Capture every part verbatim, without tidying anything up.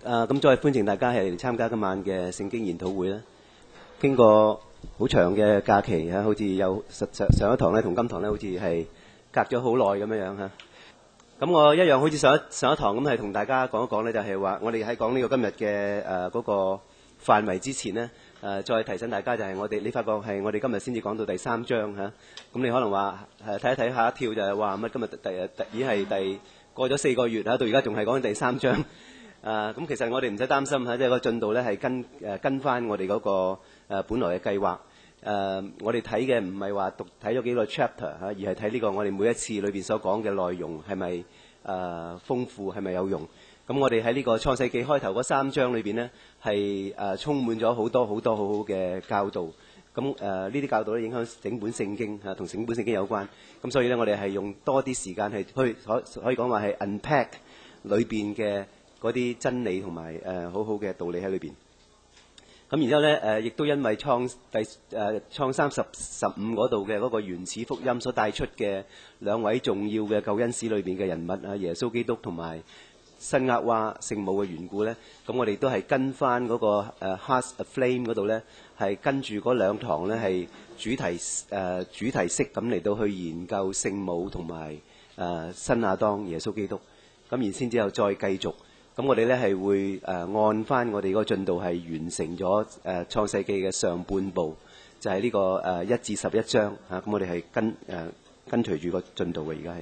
啊，咁再歡迎大家係嚟參加今晚嘅聖經研討會啦。經過好長嘅假期嚇，好似有實上上一堂咧，同今堂咧好似係隔咗好耐咁樣樣嚇。咁我一樣好似上一上一堂咁，係同大家講一講咧，就係話我哋喺講呢個今日嘅誒嗰個範圍之前呢，誒再提醒大家就係我哋，你發覺係我哋今日先至講到第三章嚇。咁你可能話誒睇一睇下一跳就係話乜今日第日已經係第過咗四個月嚇，到而家仲係講緊第三章。啊，咁其實我哋唔使擔心嚇，即係個進度咧係跟誒跟翻我哋嗰個誒本來嘅計劃。誒，我哋睇嘅唔係話讀睇咗幾個 chapter 嚇，而係睇呢個我哋每一次裏邊所講嘅內容係咪誒豐富，係咪有用？咁我哋喺呢個創世記開頭嗰三章裏邊呢，係誒充滿咗好多好多好好嘅教導。咁誒呢啲教導咧影響整本聖經嚇，同整本聖經有關。咁所以咧，我哋係用多啲時間係去可可以講話係 unpack 裏邊嘅嗰啲真理同埋誒好好嘅道理喺裏邊。咁然之後咧誒，亦都因為創第誒、呃、創三十十五嗰度嘅嗰個原始福音所帶出嘅兩位重要嘅救恩史裏邊嘅人物啊，耶穌基督同埋新厄娃聖母嘅緣故咧，咁我哋都係跟翻嗰個誒 Hearts Aflame 嗰度咧，係跟住嗰兩堂咧係主題誒、呃、主題式咁嚟到去研究聖母同埋誒新亞當耶穌基督。咁然先之後再繼續。咁我哋咧係會誒按翻我哋嗰個進度係完成咗誒創世記嘅上半部，就係呢個誒一至十一章嚇。咁我哋係跟誒跟隨住個進度嘅，而家係。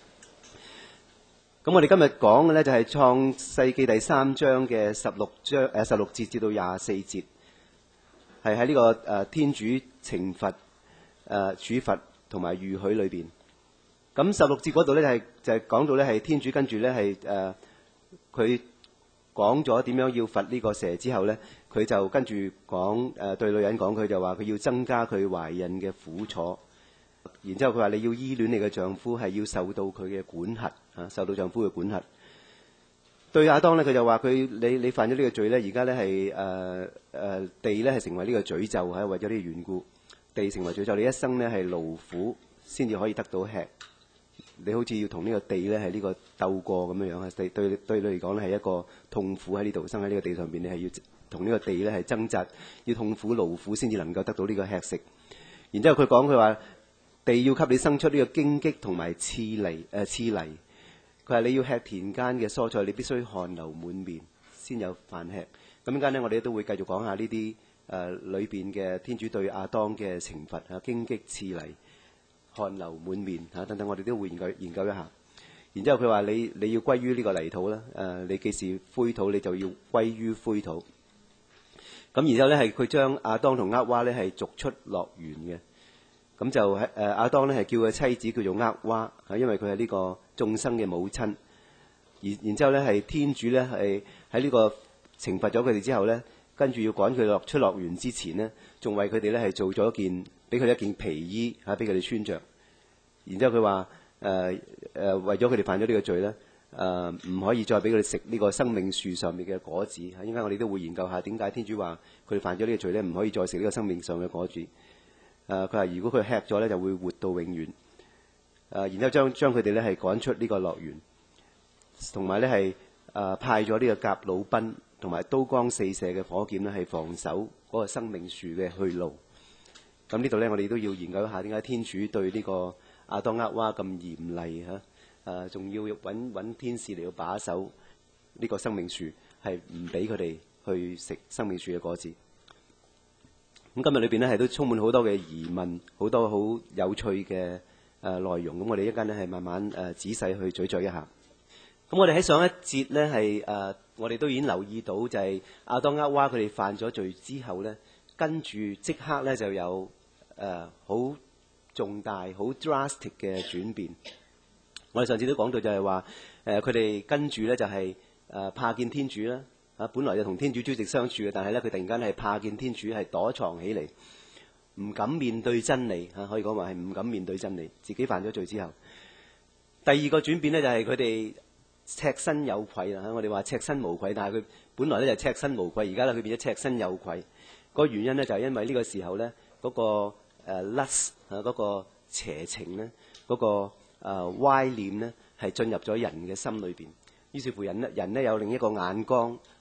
咁我哋今日講嘅咧就係創世記第三章嘅十六章誒十六節至到廿四節，係喺呢個誒天主懲罰誒處罰同埋預許裏邊。咁十六節嗰度咧就係就係講到咧係天主跟住咧係誒。佢講咗點樣要罰呢個蛇之後呢，佢就跟住講誒對女人講，佢就話佢要增加佢懷孕嘅苦楚。然之後佢話你要依戀你嘅丈夫，係要受到佢嘅管轄啊，受到丈夫嘅管轄。對亞當呢，佢就話佢你你犯咗呢個罪呢，而家呢係誒誒地呢係成為呢個詛咒係為咗呢個緣故，地成為詛咒，你一生呢係勞苦先至可以得到吃。你好似要同呢個地咧係呢個鬥過咁樣樣啊！對對對你嚟講咧係一個痛苦喺呢度生喺呢個地上邊，你係要同呢個地咧係掙扎，要痛苦勞苦先至能夠得到呢個吃食。然之後佢講佢話地要給你生出呢個荊棘同埋刺泥誒刺泥。佢話你要吃田間嘅蔬菜，你必須汗流滿面先有飯吃。咁陣間咧，我哋都會繼續講下呢啲誒裏邊嘅天主對亞當嘅懲罰啊，荊棘刺泥。汗流滿面嚇等等，我哋都會研究研究一下。然之後佢話你你要歸於呢個泥土啦，誒你既是灰土，你就要歸於灰土。咁然之後咧係佢將亞當同厄娃咧係逐出樂園嘅。咁就係誒亞當咧係叫佢妻子叫做厄娃嚇，因為佢係呢個眾生嘅母親。而然之後咧係天主咧係喺呢個懲罰咗佢哋之後咧，跟住要趕佢落出樂園之前呢，仲為佢哋咧係做咗一件。俾佢一件皮衣嚇，俾佢哋穿着。然之後佢話誒誒，為咗佢哋犯咗呢個罪咧，誒、呃、唔可以再俾佢哋食呢個生命樹上面嘅果子嚇。應該我哋都會研究下點解天主話佢哋犯咗呢個罪咧，唔可以再食呢個生命上嘅果子。誒佢話如果佢吃咗咧，就會活到永遠。誒、呃、然之後將將佢哋咧係趕出呢個樂園，同埋咧係誒派咗呢個革魯賓同埋刀光四射嘅火劍咧係防守嗰個生命樹嘅去路。咁呢度咧，我哋都要研究一下點解天主對呢個亞當厄娃咁嚴厲嚇？誒，仲要揾揾天使嚟到把守呢個生命樹，係唔俾佢哋去食生命樹嘅果子。咁今日裏邊咧係都充滿好多嘅疑問，好多好有趣嘅誒內容。咁我哋一間咧係慢慢誒仔細去咀嚼一下。咁我哋喺上一節咧係誒，我哋都已經留意到就係亞當厄娃佢哋犯咗罪之後咧，跟住即刻咧就有。誒好、uh, 重大、好 drastic 嘅轉變。我哋上次都講到就係話，誒佢哋跟住咧就係、是、誒、呃、怕見天主啦。啊，本來就同天主朝夕相處嘅，但係咧佢突然間係怕見天主，係躲藏起嚟，唔敢面對真理嚇、啊。可以講話係唔敢面對真理，自己犯咗罪之後。第二個轉變咧就係佢哋赤身有愧啦。我哋話赤身無愧，但係佢本來咧就赤身無愧，而家咧佢變咗赤身有愧。個原因咧就係、是、因為呢個時候咧嗰、那個。誒 lust 啊，嗰個邪情咧，嗰個誒歪念咧，係進入咗人嘅心裏邊。於是乎人咧，人咧有另一個眼光，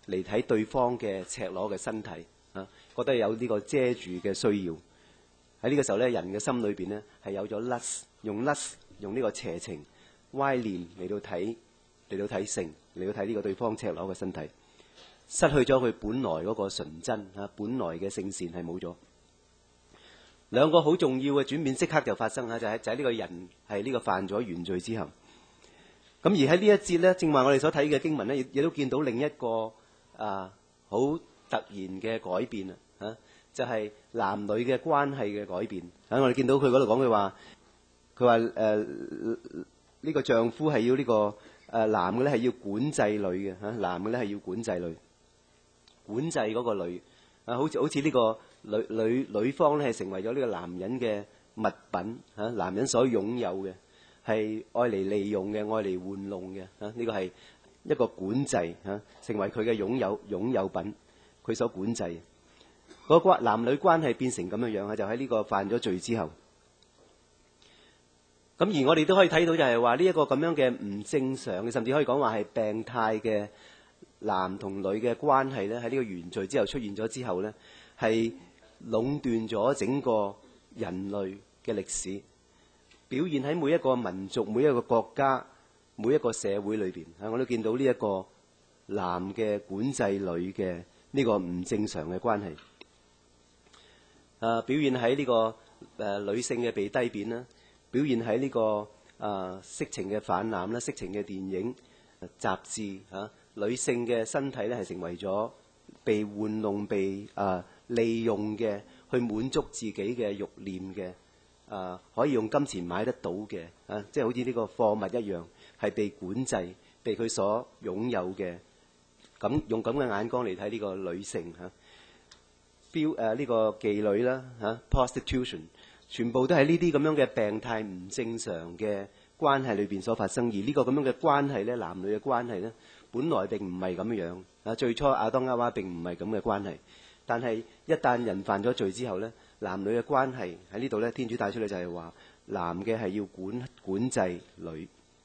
嚟睇對方嘅赤裸嘅身體啊，覺得有呢個遮住嘅需要。喺呢個時候咧，人嘅心裏邊咧係有咗 lust， 用 lust 用呢個邪情歪念嚟到睇嚟到睇性嚟到睇呢個對方赤裸嘅身體，失去咗佢本來嗰個純真啊，本來嘅聖善係冇咗。兩個好重要嘅轉變即刻就發生啊，就係就係呢個人係呢個犯咗原罪之後。咁而喺呢一節咧，正話我哋所睇嘅經文咧，亦亦都見到另一個啊好突然嘅改變啊，嚇就係、是、男女嘅關係嘅改變。喺我哋見到佢嗰度講，佢話佢話誒呢個丈夫係要呢、這個誒、呃、男嘅咧係要管制女嘅嚇，男嘅咧係要管制女，管制嗰個女啊，好似好似呢個女女女方咧係成為咗呢個男人嘅物品嚇、啊，男人所擁有嘅。係愛嚟利用嘅，愛嚟玩弄嘅，啊呢個係一個管制嚇，成為佢嘅擁有擁有品，佢所管制。嗰個男女關係變成咁樣樣啊，就喺呢個犯咗罪之後。咁而我哋都可以睇到就係話呢一個咁樣嘅唔正常嘅，甚至可以講話係病態嘅男同女嘅關係咧，喺呢個原罪之後出現咗之後咧，係壟斷咗整個人類嘅歷史。表現喺每一個民族、每一個國家、每一個社會裏邊，啊，我都見到呢一個男嘅管制女嘅呢個唔正常嘅關係。啊，表現喺呢、這個誒、呃、女性嘅被低貶啦，表現喺呢、這個啊、呃、色情嘅氾濫啦、色情嘅電影、雜誌啊，女性嘅身體咧係成為咗被玩弄、被啊、呃、利用嘅，去滿足自己嘅慾念嘅。啊，可以用金錢買得到嘅，啊，即係好似呢個貨物一樣，係被管制、被佢所擁有嘅。咁用咁嘅眼光嚟睇呢個女性嚇，標誒呢個妓女啦嚇、啊、prostitution， 全部都係呢啲咁樣嘅病態唔正常嘅關係裏邊所發生。而呢個咁樣嘅關係咧，男女嘅關係咧，本來並唔係咁樣啊。最初亞當夏娃並唔係咁嘅關係，但係一旦人犯咗罪之後咧，男女嘅關係喺呢度咧，天主帶出嚟就係話，男嘅係要管管制女，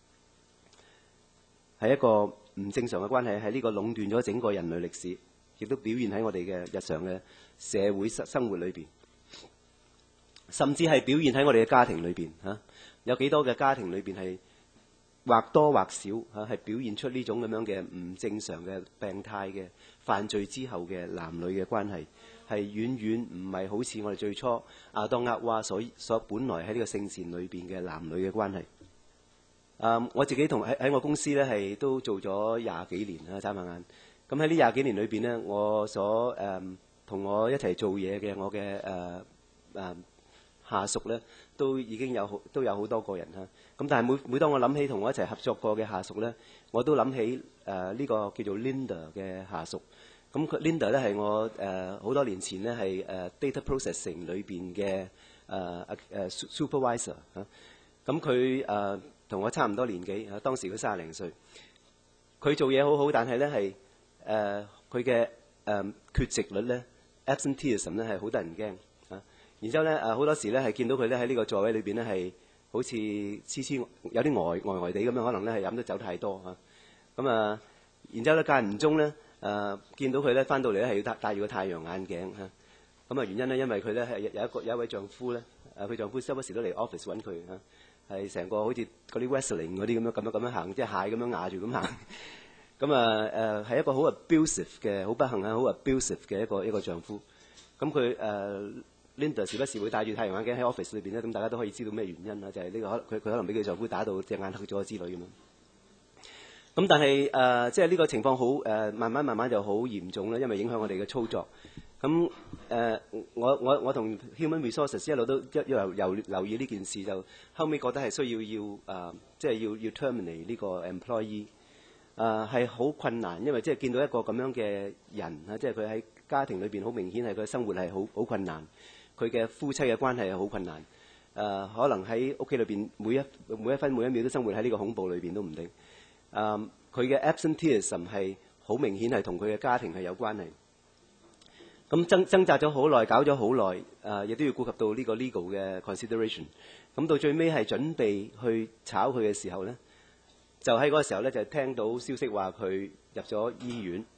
係一個唔正常嘅關係，喺呢個壟斷咗整個人類歷史，亦都表現喺我哋嘅日常嘅社會生生活裏邊，甚至係表現喺我哋嘅家庭裏邊嚇。有幾多嘅家庭裏邊係或多或少嚇係表現出呢種咁樣嘅唔正常嘅病態嘅犯罪之後嘅男女嘅關係。係遠遠唔係好似我哋最初亞當夏娃所所本來喺呢個聖善裏邊嘅男女嘅關係。啊，我自己同喺喺我公司咧係都做咗廿幾年啦，眨下眼。咁喺呢廿幾年裏邊咧，我所誒同、呃、我一齊做嘢嘅我嘅誒誒下屬咧，都已經有好都有好多個人啦。咁但係每每當我諗起同我一齊合作過嘅下屬咧，我都諗起誒呢、呃這個叫做 Linda 嘅下屬。咁 Linda 咧係我誒好、呃、多年前咧係誒 data processing 裏邊嘅誒誒 supervisor 嚇。咁佢誒同我差唔多年紀嚇，當時佢三十零歲。佢做嘢好好，但係咧係誒佢嘅誒缺席率咧 absenteeism 咧係好得人驚嚇。然之後咧誒好多時咧係見到佢咧喺呢個座位裏邊咧係好似黐黐有啲呆呆呆地咁樣，可能咧係飲得酒太多嚇。咁啊，然之後咧間唔中咧。誒、呃、見到佢咧翻到嚟咧係要戴戴住個太陽眼鏡嚇，咁啊原因咧因為佢咧係有一個有一位丈夫咧，誒佢丈夫時不時都嚟 office 揾佢嚇，係成個好似嗰啲 wrestling 嗰啲咁樣咁樣咁樣行，即係蟹咁樣壓住咁行，咁啊誒係一個好 abusive 嘅好不幸啊好 abusive 嘅一個一個丈夫，咁佢誒 Linda 時不時會戴住太陽眼鏡喺 office 裏邊咧，咁大家都可以知道咩原因啦，就係、是、呢、這個可佢佢可能俾佢丈夫打到隻眼黑咗之類咁樣。咁但係誒、呃，即係呢個情況好誒、呃，慢慢慢慢就好嚴重啦，因為影響我哋嘅操作。咁誒、呃，我我我同 Human Resources 一路都一又又留意呢件事，就後尾覺得係需要要誒、呃，即係要要 terminate 呢個 employee。誒係好困難，因為即係見到一個咁樣嘅人啊，即係佢喺家庭裏邊好明顯係佢生活係好好困難，佢嘅夫妻嘅關係係好困難。誒、呃、可能喺屋企裏邊每一每一分每一秒都生活喺呢個恐怖裏邊都唔定。誒佢嘅 absenteeism 係好明顯係同佢嘅家庭係有關係。咁掙掙扎咗好耐，搞咗好耐，誒、呃、亦都要顧及到呢個 legal 嘅 consideration。咁到最尾係準備去炒佢嘅時候咧，就喺嗰個時候咧就聽到消息話佢入咗醫院，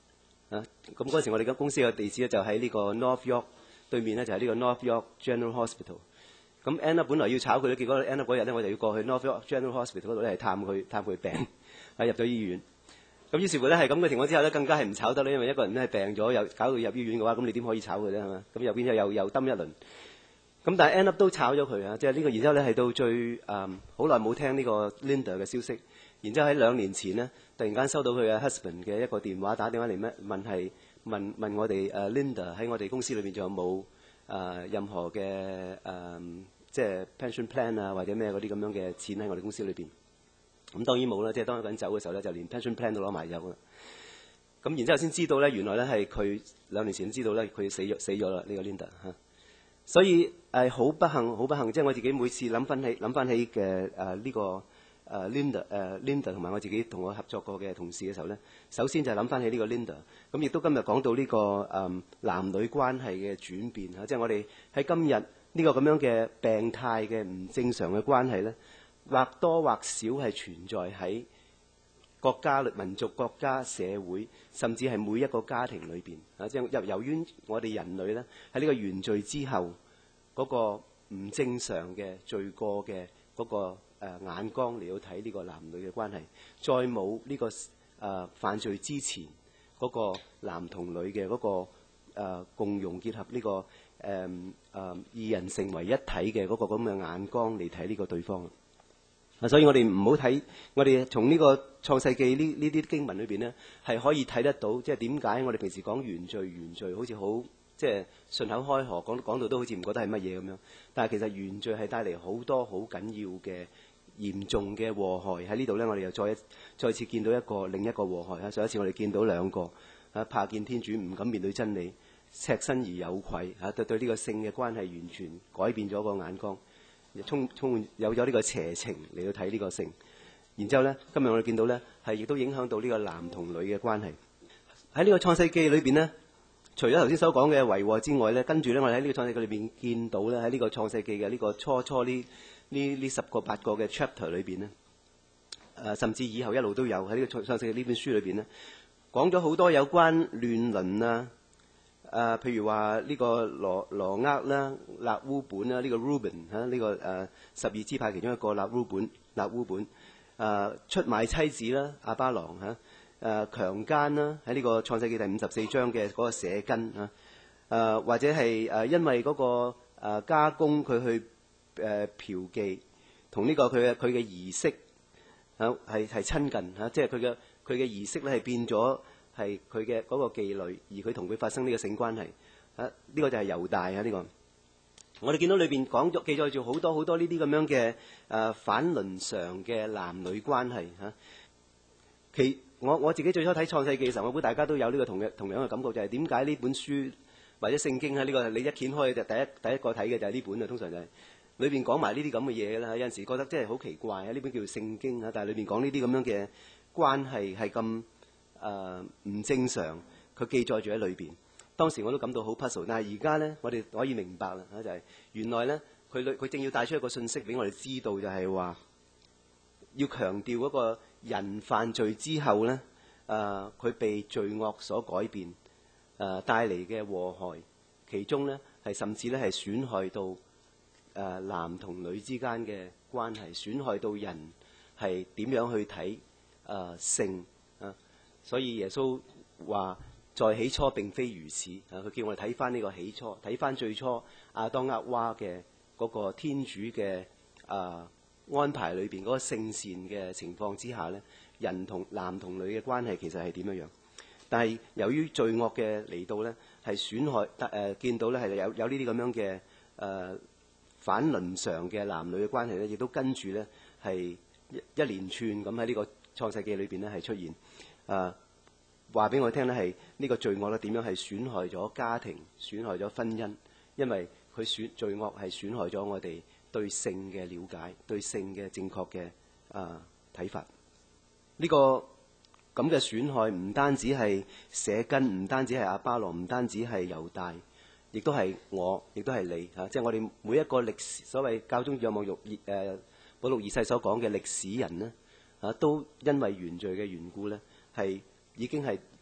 啊。咁嗰時我哋間公司嘅地址咧就喺呢個 North York 對面咧，就係呢個 North York General Hospital。咁 end up 本來要炒佢咧，結果 end up 嗰日咧我就要過去 North York General Hospital 嗰度咧係探佢探佢病，啊入咗醫院。咁於是乎咧係咁嘅情況之下咧，更加係唔炒得咧，因為一個人咧係病咗又搞到入醫院嘅話，咁你點可以炒佢咧係嘛？咁入邊又又抌一輪。咁但係 end up 都炒咗佢啊！即係呢個，然之後咧係到最誒好耐冇聽呢個 Linda 嘅消息，然之後喺兩年前呢，突然間收到佢嘅 husband 嘅一個電話，打電話嚟咩問係問問我哋誒、uh, Linda 喺我哋公司裏邊仲有冇誒、uh, 任何嘅誒、uh, 即係 pension plan 啊或者咩嗰啲咁樣嘅錢喺我哋公司裏邊。咁當然冇啦，即係當一個人走嘅時候咧，就連 pension plan 都攞埋走啦。咁然之後先知道咧，原來咧係佢兩年前知道咧，佢死咗死咗啦呢個 Linda 嚇。所以誒好、呃、不幸，好不幸，即係我自己每次諗翻起諗翻起嘅誒呢個誒、呃、Linda 誒、呃、Linda 同埋我自己同我合作過嘅同事嘅時候咧，首先就係諗翻起呢個 Linda。咁亦都今日講到呢、這個誒、呃、男女關係嘅轉變嚇，即係我哋喺今日呢個咁樣嘅病態嘅唔正常嘅關係咧，或多或少係存在喺國家、民族、國家、社會，甚至係每一個家庭裏邊啊！即係由由於我哋人類咧喺呢個原罪之後嗰個唔正常嘅罪過嘅嗰個誒眼光嚟到睇呢個男女嘅關係，再冇呢個誒犯罪之前嗰個男同女嘅嗰個誒共融結合呢個誒誒二人成為一體嘅嗰個咁嘅眼光嚟睇呢個對方。啊！所以我哋唔好睇，我哋從呢個創世記呢呢啲經文裏邊咧，係可以睇得到，即係點解我哋平時講原罪原罪，好似好即係順口開河，講講到都好似唔覺得係乜嘢咁樣。但係其實原罪係帶嚟好多好緊要嘅嚴重嘅禍害。喺呢度咧，我哋又再一再次見到一個另一個禍害啊！上一次我哋見到兩個啊，怕見天主，唔敢面對真理，赤身而有愧啊，對對呢個性嘅關係完全改變咗個眼光。充充滿有咗呢個邪情嚟到睇呢個性，然之後咧，今日我哋見到咧，係亦都影響到呢個男同女嘅關係。喺呢個創世記裏邊咧，除咗頭先所講嘅遺禍之外咧，跟住咧，我哋喺呢個創世記裏邊見到咧，喺呢個創世記嘅呢個初初呢呢呢十個八個嘅 chapter 裏邊咧，誒、呃、甚至以後一路都有喺呢個創創世記呢本書裏邊咧，講咗好多有關亂倫啊。誒、呃，譬如話呢個羅羅厄啦、勒烏本啦，呢、這個 Reuben 嚇、啊，呢、這個誒十二支派其中一個勒烏本、勒烏本誒、呃、出賣妻子啦，亞巴郎嚇，誒、啊、強姦啦，喺呢個創世記第五十四章嘅嗰個舍根嚇，誒、啊、或者係誒因為嗰、那個、啊、家公佢去誒嫖妓，同呢個佢嘅佢嘅兒媳嚇係係親近嚇、啊，即係佢嘅佢嘅兒媳咧係變咗。係佢嘅嗰個妓女，而佢同佢發生呢個性關係，啊呢、這個就係猶大啊呢、這個。我哋見到裏邊講咗記載住好多好多呢啲咁樣嘅誒、呃、反倫常嘅男女關係嚇、啊。其我我自己最初睇創世記嘅時候，我估大家都有呢個同嘅同樣嘅感覺，就係點解呢本書或者聖經喺呢、這個你一掀開就第一第一個睇嘅就係呢本啊，通常就係裏邊講埋呢啲咁嘅嘢啦。有陣時覺得真係好奇怪啊！呢本叫做聖經啊，但係裏邊講呢啲咁樣嘅關係係咁。誒唔、呃、正常，佢記載住喺裏邊。當時我都感到好 puzzle，但係而家咧，我哋可以明白啦嚇，就係、是、原來咧，佢佢正要帶出一個信息俾我哋知道，就係話要強調嗰個人犯罪之後咧，誒、呃、佢被罪惡所改變，誒、呃、帶嚟嘅禍害，其中咧係甚至咧係損害到誒、呃、男同女之間嘅關係，損害到人係點樣去睇誒、呃、性。所以耶穌話：在起初並非如此。啊，佢叫我哋睇翻呢個起初，睇翻最初亞當厄娃嘅嗰個天主嘅啊、呃、安排裏邊嗰個聖善嘅情況之下咧，人同男同女嘅關係其實係點樣樣？但係由於罪惡嘅嚟到咧，係損害誒、呃、見到咧係有有呢啲咁樣嘅誒、呃、反倫常嘅男女嘅關係咧，亦都跟住咧係一一連串咁喺呢個創世記裏邊咧係出現。誒話俾我聽咧，係呢個罪惡咧點樣係損害咗家庭、損害咗婚姻，因為佢損罪惡係損害咗我哋對性嘅了解、對性嘅正確嘅誒睇法。呢、這個咁嘅損害唔單止係舍根，唔單止係亞巴郎，唔單止係猶大，亦都係我，亦都係你嚇。即係我哋每一個歷史所謂教宗若望六誒保祿二世所講嘅歷史人呢，嚇、啊，都因為原罪嘅緣故咧。係已經係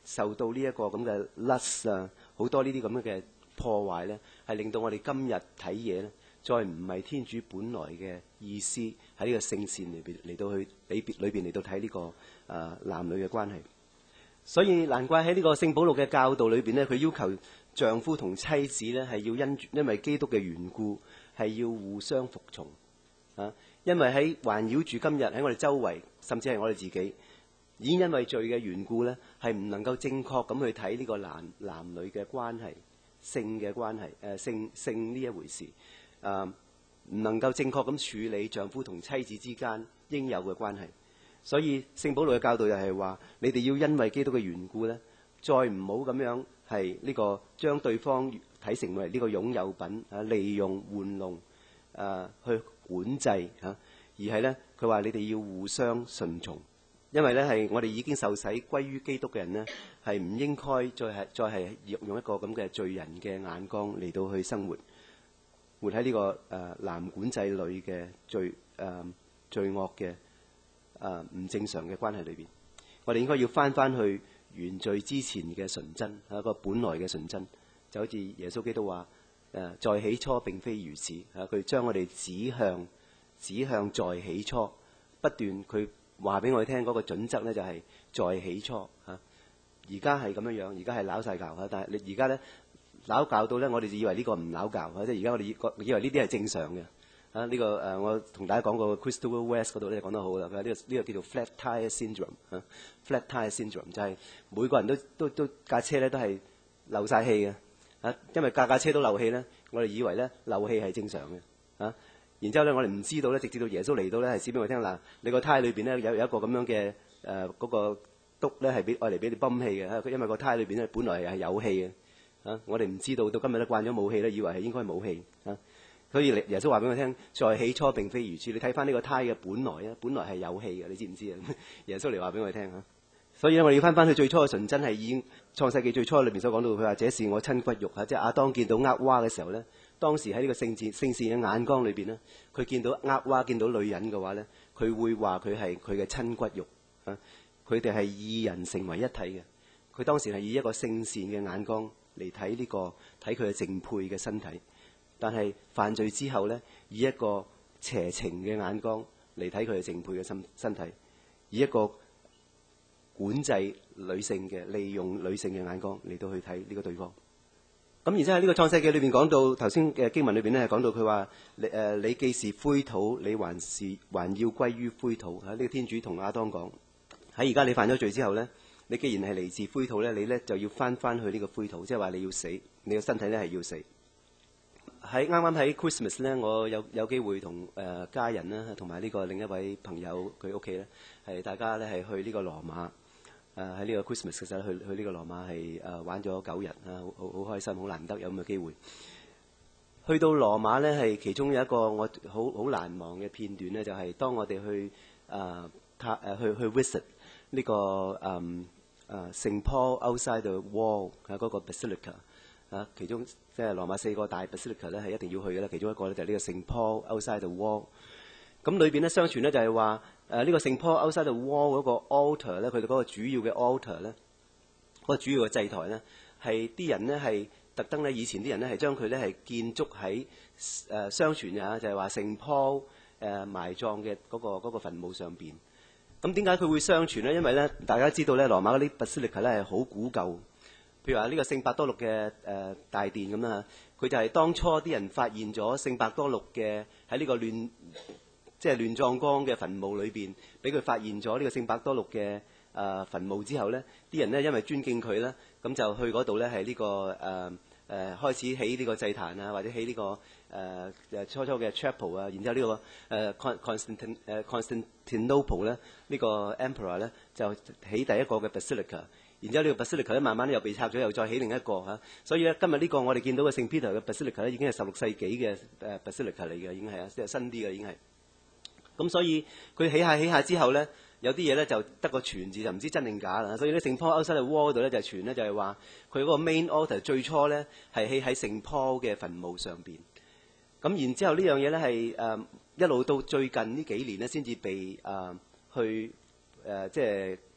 受到呢一個咁嘅 lust 啊，好多呢啲咁樣嘅破壞咧，係令到我哋今日睇嘢咧，再唔係天主本來嘅意思喺呢個聖善裏邊嚟到去裏邊裏邊嚟到睇呢個誒、呃、男女嘅關係。所以難怪喺呢個聖保祿嘅教導裏邊咧，佢要求丈夫同妻子咧係要因因為基督嘅緣故係要互相服從啊，因為喺環繞住今日喺我哋周圍，甚至係我哋自己，已經因為罪嘅緣故咧，係唔能夠正確咁去睇呢個男男女嘅關係、性嘅關係、誒、呃、性性呢一回事，啊、呃、唔能夠正確咁處理丈夫同妻子之間應有嘅關係。所以聖保祿嘅教導就係話，你哋要因為基督嘅緣故咧，再唔好咁樣係呢個將對方睇成為呢個擁有品啊，利用玩弄啊去管制嚇，而係咧佢話你哋要互相順從，因為咧係我哋已經受洗歸於基督嘅人咧，係唔應該再係再係用一個咁嘅罪人嘅眼光嚟到去生活，活喺呢、這個誒、呃、男管制女嘅罪誒、呃、罪惡嘅誒唔正常嘅關係裏邊，我哋應該要翻翻去原罪之前嘅純真，一個本來嘅純真，就好似耶穌基督話誒、呃，在起初並非如此嚇，佢、啊、將我哋指向指向在起初，不斷佢話俾我哋聽嗰個準則咧，就係、是、在起初嚇。而家係咁樣樣，而家係拗晒教嚇，但係你而家咧拗教到咧，我哋就以為呢個唔拗教嚇，即係而家我哋以為呢啲係正常嘅。啊！呢、這個誒、呃，我同大家講過 Christopher West 嗰度咧講得好啦。佢話呢個呢、這個叫做 flat tire syndrome 嚇、啊、，flat tire syndrome 就係每個人都都都架車咧都係漏晒氣嘅嚇，因為架架車都漏氣咧，我哋以為咧漏氣係正常嘅嚇、啊。然之後咧，我哋唔知道咧，直至到耶穌嚟到咧，係指俾我聽嗱，你個胎裏邊咧有有一個咁樣嘅誒嗰個篤咧係俾愛嚟俾你泵氣嘅嚇，因為個胎裏邊咧本來係有氣嘅嚇、啊，我哋唔知道到今日咧慣咗冇氣咧，以為係應該冇氣嚇。啊。所以耶穌話俾我聽，在起初並非如此。你睇翻呢個胎嘅本來啊，本來係有氣嘅，你知唔知啊？耶穌嚟話俾我哋聽嚇。所以咧，我哋要翻翻去最初嘅純真，係已經創世記最初裏面所講到，佢話這是我親骨肉嚇，即係亞當見到厄娃嘅時候咧，當時喺呢個聖善聖善嘅眼光裏邊咧，佢見到厄娃見到女人嘅話咧，佢會話佢係佢嘅親骨肉嚇，佢哋係二人成為一體嘅。佢當時係以一個聖善嘅眼光嚟睇呢個睇佢嘅淨配嘅身體。但係犯罪之後咧，以一個邪情嘅眼光嚟睇佢嘅淨配嘅身身體，以一個管制女性嘅、利用女性嘅眼光嚟到去睇呢個對方。咁然之後喺呢個創世記裏邊講到頭先嘅經文裏邊咧，係講到佢話：你誒你既是灰土，你還是還要歸於灰土。喺呢個天主同亞當講，喺而家你犯咗罪之後咧，你既然係嚟自灰土咧，你咧就要翻翻去呢個灰土，即係話你要死，你個身體咧係要死。喺啱啱喺 Christmas 咧，我有有機會同誒、呃、家人啦，同埋呢個另一位朋友佢屋企咧，係大家咧係去呢個羅馬誒喺呢個 Christmas 嘅時候去去呢個羅馬係誒、呃、玩咗九日啊，好好開心，好難得有咁嘅機會。去到羅馬咧，係其中有一個我好好難忘嘅片段咧，就係、是、當我哋去誒塔誒去去 visit 呢、這個誒誒聖 Paul outside the wall 啊嗰個 Basilica。啊，其中即係羅馬四個大 basilica 咧，係一定要去嘅啦。其中一個咧就係呢個聖 Paul outside the wall。咁裏邊咧相傳咧就係話，誒呢個聖 Paul outside the wall 嗰個 altar 咧，佢哋嗰個主要嘅 altar 咧，嗰個主要嘅祭台咧，係啲人咧係特登咧，以前啲人咧係將佢咧係建築喺誒相傳啊，就係話聖 Paul 誒埋葬嘅嗰個嗰個墳墓上邊。咁點解佢會相傳咧？因為咧大家知道咧，羅馬嗰啲 basilica 咧係好古舊。譬如話呢個聖伯多祿嘅誒大殿咁啦，佢就係當初啲人發現咗聖伯多祿嘅喺呢個亂即係亂葬崗嘅墳墓裏邊，俾佢發現咗呢個聖伯多祿嘅誒墳墓之後咧，啲人咧因為尊敬佢咧，咁就去嗰度咧係呢個誒誒、呃呃、開始起呢個祭壇啊，或者起呢、這個誒誒、呃、初初嘅 chapel 啊，然之後呢、這個誒、呃、Constantine 誒 Constantinople 咧呢個 emperor 咧就起第一個嘅 basilica。然之後呢個 basilica 咧慢慢又被拆咗，又再起另一個嚇。所以咧今日呢個我哋見到嘅聖 Peter 嘅 basilica 咧已經係十六世紀嘅誒 basilica 嚟嘅，已經係啊，即係新啲嘅已經係。咁所以佢起下起下之後咧，有啲嘢咧就得個傳字，就唔知真定假啦。所以咧聖 Paul outside the wall度咧就傳咧就係話佢嗰個 main altar 最初咧係起喺聖 Paul 嘅墳墓上邊。咁然之後呢樣嘢咧係誒一路到最近呢幾年咧先至被誒、呃、去誒、呃、即係。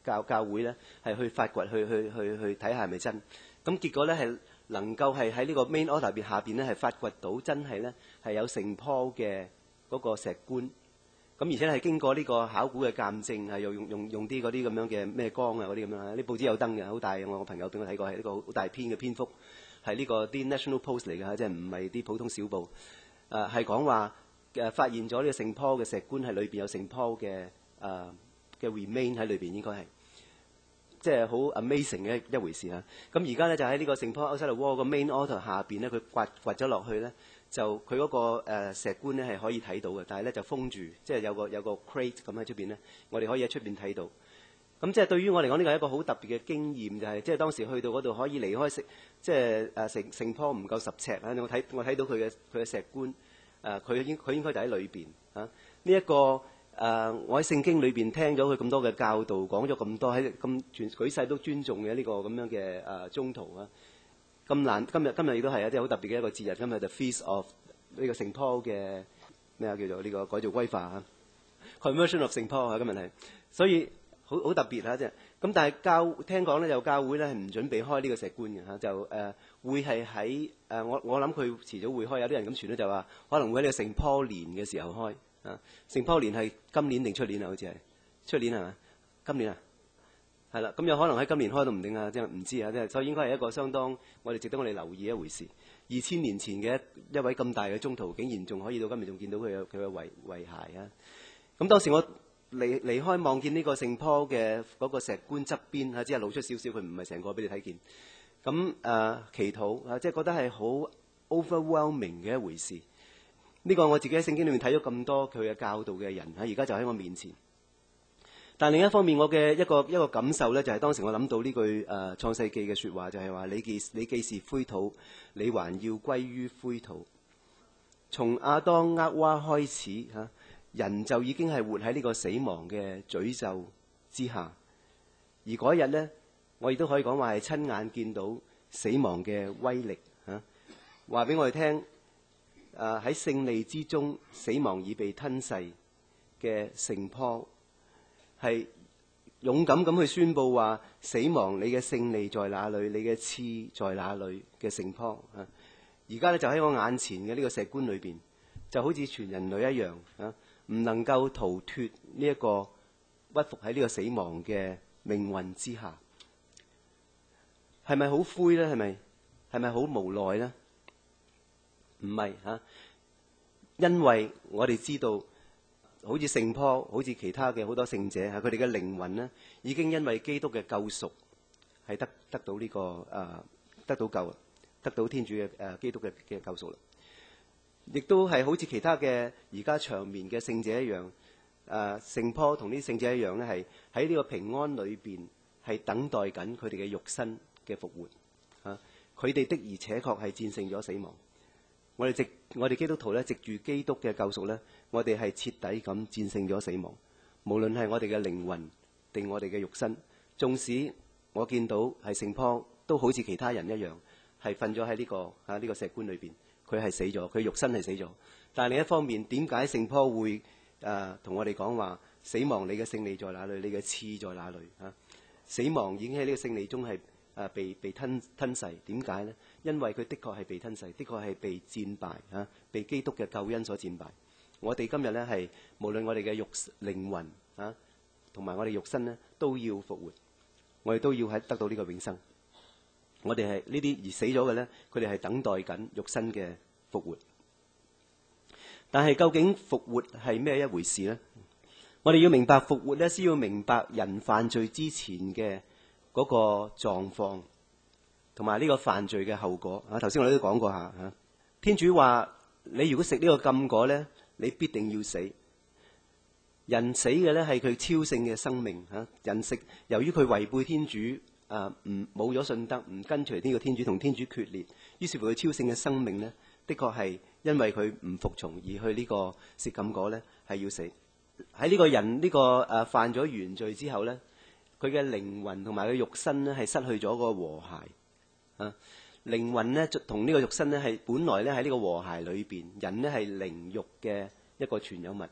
教教會咧係去發掘去去去去睇下係咪真。咁結果咧係能夠係喺呢個 main altar 邊下邊咧係發掘到真係咧係有成樖嘅嗰個石棺。咁而且係經過呢個考古嘅鑑證，係又用用用啲嗰啲咁樣嘅咩光啊嗰啲咁樣，啲報紙有登嘅，好大嘅。我個朋友俾我睇過，係呢個好大篇嘅篇幅，係呢個啲 National Post 嚟嘅，即係唔係啲普通小報。誒係講話誒發現咗呢個成樖嘅石棺係裏邊有成樖嘅誒嘅 remain 喺裏邊，應該係即係好 amazing 嘅一回事啊！咁而家咧就喺呢個成樖 outside the wall 個 main altar 下邊咧，佢掘掘咗落去咧。就佢嗰個誒石棺咧係可以睇到嘅，但係咧就封住，即係有個有個 crate 咁喺出邊咧，我哋可以喺出邊睇到。咁即係對於我嚟講，呢個係一個好特別嘅經驗，就係即係當時去到嗰度可以離開石，即係誒成成樖唔夠十尺啊！我睇我睇到佢嘅佢嘅石棺，誒佢應佢應該就喺裏邊啊。呢一個誒我喺聖經裏邊聽咗佢咁多嘅教導，講咗咁多喺咁全舉世都尊重嘅呢個咁樣嘅誒宗徒啊。咁難，今日今日亦都係一啲好特別嘅一個節日，今日就 Feast of 呢個聖坡嘅咩啊叫做呢個改造歸化啊 Conversion of 聖坡啊，今日係，所以好好特別嚇啫。咁但係教聽講咧，就教會咧係唔準備開呢個石棺嘅嚇，就誒、呃、會係喺誒我我諗佢遲早會開，有啲人咁傳咧就話可能會喺呢個聖坡年嘅時候開啊。聖坡年係今年定出年啊？好似係出年係嘛？今年啊？係啦，咁有可能喺今年開都唔定啊，即係唔知啊，即係所以應該係一個相當我哋值得我哋留意一回事。二千年前嘅一一位咁大嘅宗徒，竟然仲可以到今日仲見到佢嘅佢嘅遺遺骸啊！咁當時我離離開望見呢個聖坡嘅嗰個石棺側邊啊，只係露出少少，佢唔係成個俾你睇見。咁誒、呃、祈禱啊，即係覺得係好 overwhelming 嘅一回事。呢、這個我自己喺聖經裏面睇咗咁多佢嘅教導嘅人啊，而家就喺我面前。但另一方面，我嘅一個一個感受咧，就係、是、當時我諗到呢句誒、呃、創世記嘅説話，就係、是、話你既你既是灰土，你還要歸於灰土。從亞當厄娃開始嚇、啊，人就已經係活喺呢個死亡嘅詛咒之下。而嗰日咧，我亦都可以講話係親眼見到死亡嘅威力嚇。話、啊、俾我哋聽，誒、啊、喺勝利之中，死亡已被吞噬嘅聖坡。係勇敢咁去宣佈話死亡，你嘅勝利在哪裏？你嘅刺在哪裏嘅聖坡啊！而家咧就喺我眼前嘅呢個石棺裏邊，就好似全人類一樣啊，唔能夠逃脫呢一個屈服喺呢個死亡嘅命運之下。係咪好灰咧？係咪係咪好無奈咧？唔係嚇，因為我哋知道。好似聖坡，好似其他嘅好多聖者嚇，佢哋嘅靈魂呢已經因為基督嘅救贖係得得到呢、這個誒、呃、得到救，得到天主嘅誒、呃、基督嘅嘅救贖啦。亦都係好似其他嘅而家長眠嘅聖者一樣，誒、呃、聖坡同啲聖者一樣咧，係喺呢個平安裏邊係等待緊佢哋嘅肉身嘅復活嚇。佢哋的而且確係戰勝咗死亡。我哋藉我哋基督徒咧，藉住基督嘅救贖咧，我哋係徹底咁戰勝咗死亡。無論係我哋嘅靈魂定我哋嘅肉身，縱使我見到係聖坡，都好似其他人一樣，係瞓咗喺呢個啊呢、這個石棺裏邊，佢係死咗，佢肉身係死咗。但係另一方面，點解聖坡會誒同、呃、我哋講話死亡？你嘅勝利在哪裏？你嘅刺在哪裏？啊，死亡已經喺呢個勝利中係。啊！被被吞吞噬，點解呢？因為佢的確係被吞噬，的確係被戰敗嚇、啊，被基督嘅救恩所戰敗。我哋今日呢，係無論我哋嘅肉靈魂嚇，同、啊、埋我哋肉身呢，都要復活。我哋都要喺得到呢個永生。我哋係呢啲而死咗嘅呢，佢哋係等待緊肉身嘅復活。但係究竟復活係咩一回事呢？我哋要明白復活呢，先要明白人犯罪之前嘅嗰個狀況，同埋呢個犯罪嘅後果啊！頭先我哋都講過下嚇。天主話：你如果食呢個禁果咧，你必定要死。人死嘅咧係佢超性嘅生命嚇。人食由於佢違背天主啊，唔冇咗信德，唔跟隨呢個天主，同天主決裂，於是乎佢超性嘅生命咧，的確係因為佢唔服從而去呢個食禁果咧，係要死。喺呢個人呢、這個誒、啊、犯咗原罪之後咧。佢嘅靈魂同埋佢肉身咧係失去咗個和諧啊！靈魂咧同呢個肉身咧係本來咧喺呢個和諧裏邊，人咧係靈肉嘅一個存有物。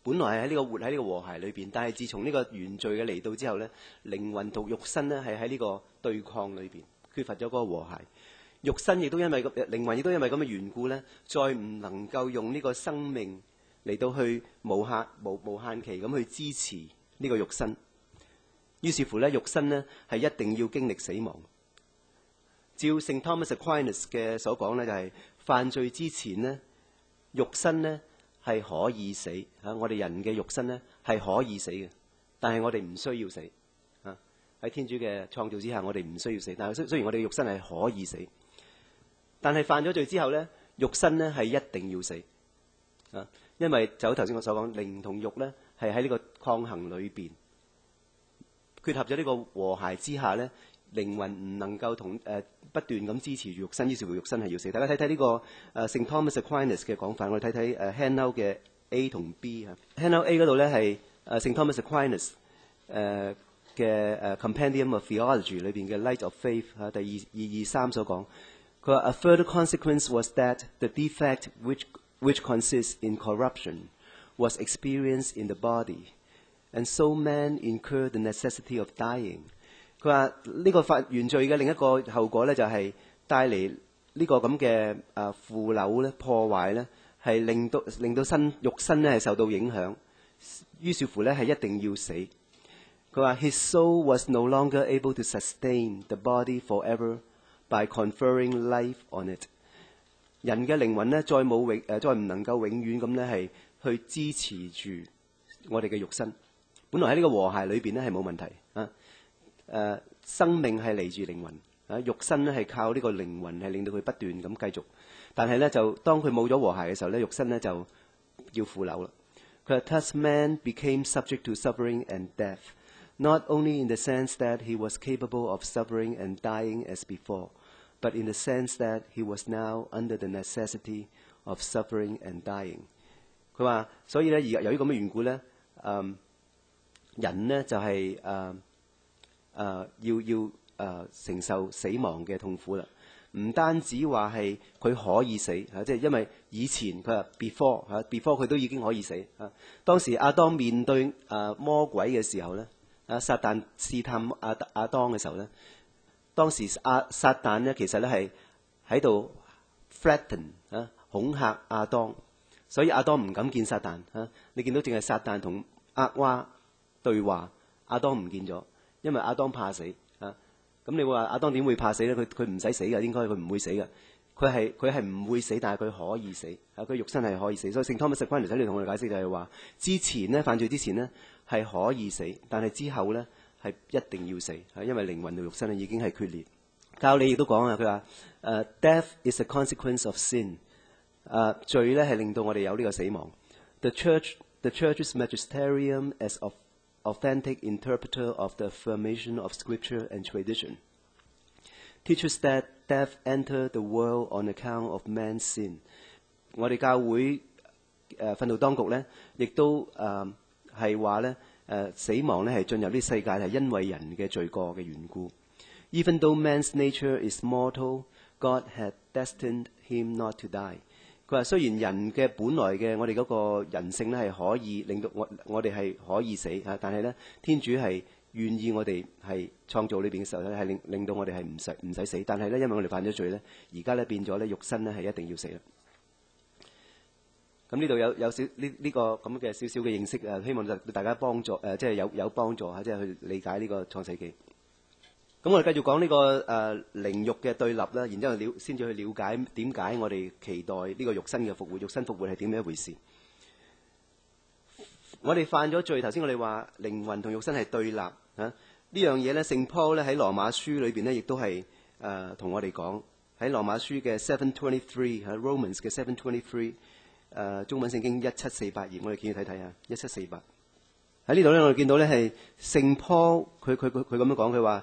本來係喺呢個活喺呢個和諧裏邊，但係自從呢個原罪嘅嚟到之後咧，靈魂同肉身咧係喺呢個對抗裏邊，缺乏咗嗰個和諧。肉身亦都因為咁，靈魂亦都因為咁嘅緣故咧，再唔能夠用呢個生命嚟到去無限無無限期咁去支持呢個肉身。於是乎咧，肉身咧係一定要經歷死亡。照聖 Thomas Aquinas 嘅所講咧，就係、是、犯罪之前咧，肉身咧係可以死嚇、啊。我哋人嘅肉身咧係可以死嘅，但係我哋唔需要死嚇。喺、啊、天主嘅創造之下，我哋唔需要死。但係雖雖然我哋嘅肉身係可以死，但係犯咗罪之後咧，肉身咧係一定要死啊。因為就好頭先我所講，靈同肉咧係喺呢個抗衡裏邊，結合咗呢個和諧之下咧。靈魂唔能夠同誒、呃、不斷咁支持住肉身，於是乎肉身係要死。大家睇睇呢個誒聖 Thomas Aquinas 嘅講法，我哋睇睇誒 handout 嘅 A 同 B 嚇。handout A 嗰度咧係誒聖 Thomas Aquinas 誒嘅誒 Compendium of Theology 裏邊嘅 Light of Faith 嚇，第二二二三所講，佢話 A further consequence was that the defect which which consists in corruption was experienced in the body, and so man incurred the necessity of dying。佢話呢個犯原罪嘅另一個後果咧，就係帶嚟呢個咁嘅誒腐朽咧、破壞咧，係令到令到身肉身咧係受到影響。於是乎咧係一定要死。佢話 His soul was no longer able to sustain the body forever by conferring life on it。人嘅靈魂咧再冇永誒再唔能夠永遠咁咧係去支持住我哋嘅肉身。本來喺呢個和諧裏邊咧係冇問題啊。誒、呃、生命係嚟自靈魂，啊肉身咧係靠呢個靈魂係令到佢不斷咁繼續，但係咧就當佢冇咗和諧嘅時候咧，肉身咧就要腐朽啦。佢話 Thus man became subject to suffering and death, not only in the sense that he was capable of suffering and dying as before, but in the sense that he was now under the necessity of suffering and dying。佢話所以咧而由於咁嘅緣故咧，嗯人呢就係、是、誒。呃誒、呃、要要誒、呃、承受死亡嘅痛苦啦，唔單止話係佢可以死嚇、啊，即係因為以前佢話 before 嚇、啊、before 佢都已經可以死嚇、啊。當時亞當面對誒、呃、魔鬼嘅時候咧，啊撒旦試探亞亞當嘅時候咧，當時亞撒旦咧其實咧係喺度 threaten 啊恐嚇亞當，所以亞當唔敢見撒旦嚇、啊。你見到淨係撒旦同厄娃對話，亞當唔見咗。因為亞當怕死啊，咁你會話亞當點會怕死咧？佢佢唔使死㗎，應該佢唔會死㗎。佢係佢係唔會死，但係佢可以死啊！佢肉身係可以死。所以聖 Thomas Aquinas喺度同我哋解釋就係話，之前咧犯罪之前咧係可以死，但係之後咧係一定要死啊！因為靈魂同肉身咧已經係決裂。教理亦都講啊，佢話誒 Death is a consequence of sin。誒罪咧係令到我哋有呢個死亡。The church the church's magisterium as of authentic interpreter of the affirmation of scripture and tradition teaches that death entered the world on account of man's sin。我哋教會誒訓導當局咧，亦都誒係話咧誒死亡咧係進入呢世界係因為人嘅罪過嘅緣故。Even though man's nature is mortal, God had destined him not to die。佢話：雖然人嘅本來嘅我哋嗰個人性咧係可以令到我我哋係可以死嚇，但係咧天主係願意我哋係創造裏邊嘅時候咧係令令到我哋係唔使唔使死，但係咧因為我哋犯咗罪咧，而家咧變咗咧肉身咧係一定要死啦。咁呢度有有少呢呢個咁嘅少少嘅認識啊，希望對大家幫助誒，即係有有幫助嚇，即係去理解呢個創世記。咁我哋繼續講呢、這個誒、呃、靈肉嘅對立啦，然之後了先至去了解點解我哋期待呢個肉身嘅復活，肉身復活係點樣一回事？我哋犯咗罪，頭先我哋話靈魂同肉身係對立啊，呢樣嘢咧，聖 Paul 咧喺羅馬書裏邊咧，亦都係誒同我哋講喺羅馬書嘅 seven twenty three 喺 Romans 嘅 seven twenty three 誒中文聖經一七四八頁，我哋見去睇睇下一七四八喺呢度咧，我哋見到咧係聖 Paul 佢佢佢佢咁樣講，佢話。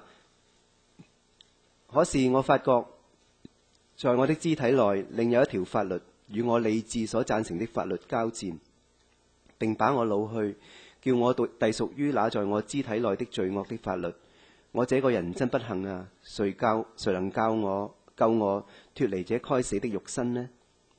可是我發覺，在我的肢體內另有一條法律，與我理智所贊成的法律交戰，並把我擄去，叫我隸屬於那在我肢體內的罪惡的法律。我這個人真不幸啊！誰教誰能教我救我脫離這該死的肉身呢？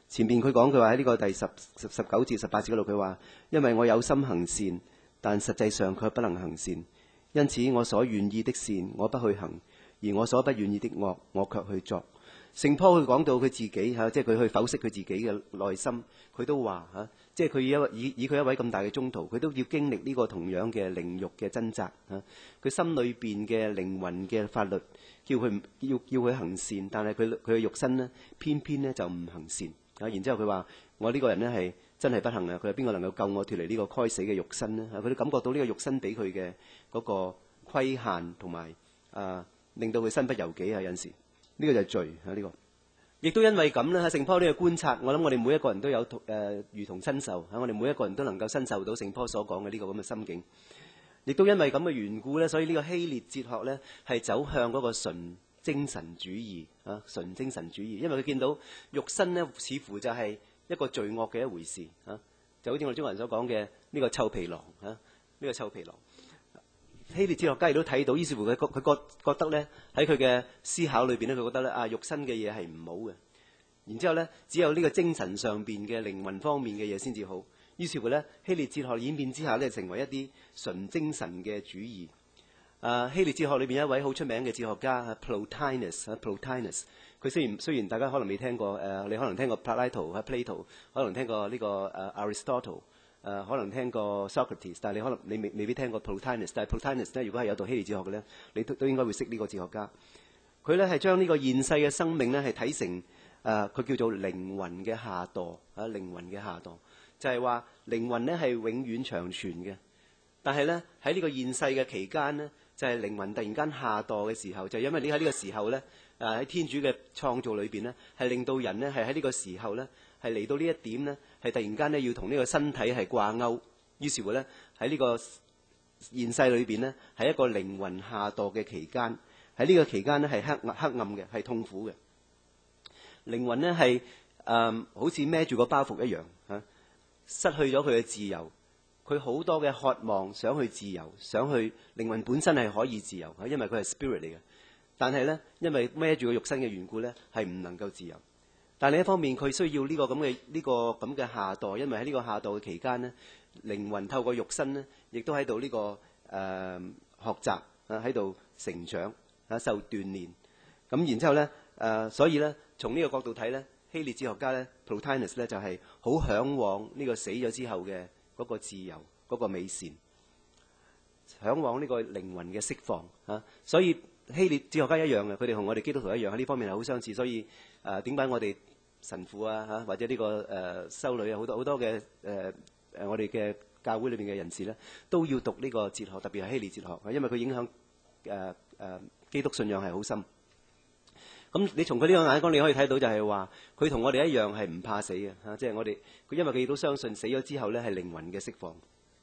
前邊佢講佢話喺呢個第十十十九節十八節嗰度，佢話因為我有心行善，但實際上卻不能行善，因此我所願意的善我不去行，而我所不願意的惡我卻去作。聖坡佢講到佢自己嚇，即係佢去剖析佢自己嘅內心，佢都話嚇，即係佢以以以佢一位咁大嘅宗徒，佢都要經歷呢個同樣嘅靈慾嘅掙扎嚇。佢心裏邊嘅靈魂嘅法律叫佢要要佢行善，但係佢佢嘅肉身呢，偏偏呢就唔行善啊。然之後佢話：我呢個人呢係真係不幸啊！佢話邊個能夠救我脫離呢個該死嘅肉身呢？佢都感覺到呢個肉身俾佢嘅嗰個規限同埋啊，令到佢身不由己啊！有陣時。呢個就係罪啊！呢個亦都因為咁咧，喺聖坡呢個觀察，我諗我哋每一個人都有誒、呃，如同身受嚇，我哋每一個人都能夠身受到聖坡所講嘅呢個咁嘅心境。亦都因為咁嘅緣故咧，所以呢個希臘哲學咧係走向嗰個純精神主義啊，純精神主義。因為佢見到肉身咧，似乎就係一個罪惡嘅一回事啊，就好似我哋中國人所講嘅呢個臭皮囊啊，呢、這個臭皮囊。希臘哲學家亦都睇到，於是乎佢覺佢覺覺得咧，喺佢嘅思考裏邊咧，佢覺得咧啊，肉身嘅嘢係唔好嘅。然之後咧，只有呢個精神上邊嘅靈魂方面嘅嘢先至好。於是乎咧，希臘哲學演變之下咧，成為一啲純精神嘅主義。啊，希臘哲學裏邊一位好出名嘅哲學家 Plotinus 啊 Plotinus， 佢雖然雖然大家可能未聽過誒、呃，你可能聽過柏拉圖啊 Plato， 可能聽過呢、這個誒、uh, Aristotle。誒、呃、可能聽過 Socrates， 但係你可能你未未必聽過 Plotinus。但係 Plotinus 咧，如果係有讀希臘哲學嘅咧，你都都應該會識呢個哲學家。佢咧係將呢個現世嘅生命咧係睇成誒，佢、呃、叫做靈魂嘅下墮啊，靈魂嘅下墮就係話靈魂咧係永遠長存嘅。但係咧喺呢個現世嘅期間咧，就係、是、靈魂突然間下墮嘅時候，就因為你喺呢個時候咧誒喺天主嘅創造裏邊咧，係令到人咧係喺呢個時候咧。係嚟到呢一點呢，係突然間呢要同呢個身體係掛鈎，於是乎呢，喺呢個現世裏邊呢，係一個靈魂下墮嘅期間。喺呢個期間呢，係黑黑暗嘅，係痛苦嘅。靈魂呢，係誒、呃、好似孭住個包袱一樣嚇、啊，失去咗佢嘅自由。佢好多嘅渴望想去自由，想去靈魂本身係可以自由嚇，因為佢係 spirit 嚟嘅。但係呢，因為孭住個肉身嘅緣故呢，係唔能夠自由。但另一方面，佢需要呢個咁嘅呢個咁嘅下墮，因為喺呢個下墮嘅期間呢，靈魂透過肉身呢，亦都喺度呢個誒、呃、學習啊，喺度成長啊，受鍛鍊。咁然之後咧誒、呃，所以咧從呢個角度睇咧，希臘哲學家咧 Plotinus 咧就係、是、好嚮往呢個死咗之後嘅嗰個自由、嗰、那個美善，嚮往呢個靈魂嘅釋放啊。所以希臘哲學家一樣嘅，佢哋同我哋基督徒一樣喺呢方面係好相似。所以誒點解我哋神父啊嚇，或者呢、這個誒、呃、修女啊，好多好多嘅誒誒我哋嘅教會裏邊嘅人士咧，都要讀呢個哲學，特別係希臘哲學，因為佢影響誒誒、呃呃、基督信仰係好深。咁你從佢呢個眼光，你可以睇到就係話，佢同我哋一樣係唔怕死嘅嚇，即係我哋佢因為佢亦都相信死咗之後咧係靈魂嘅釋放。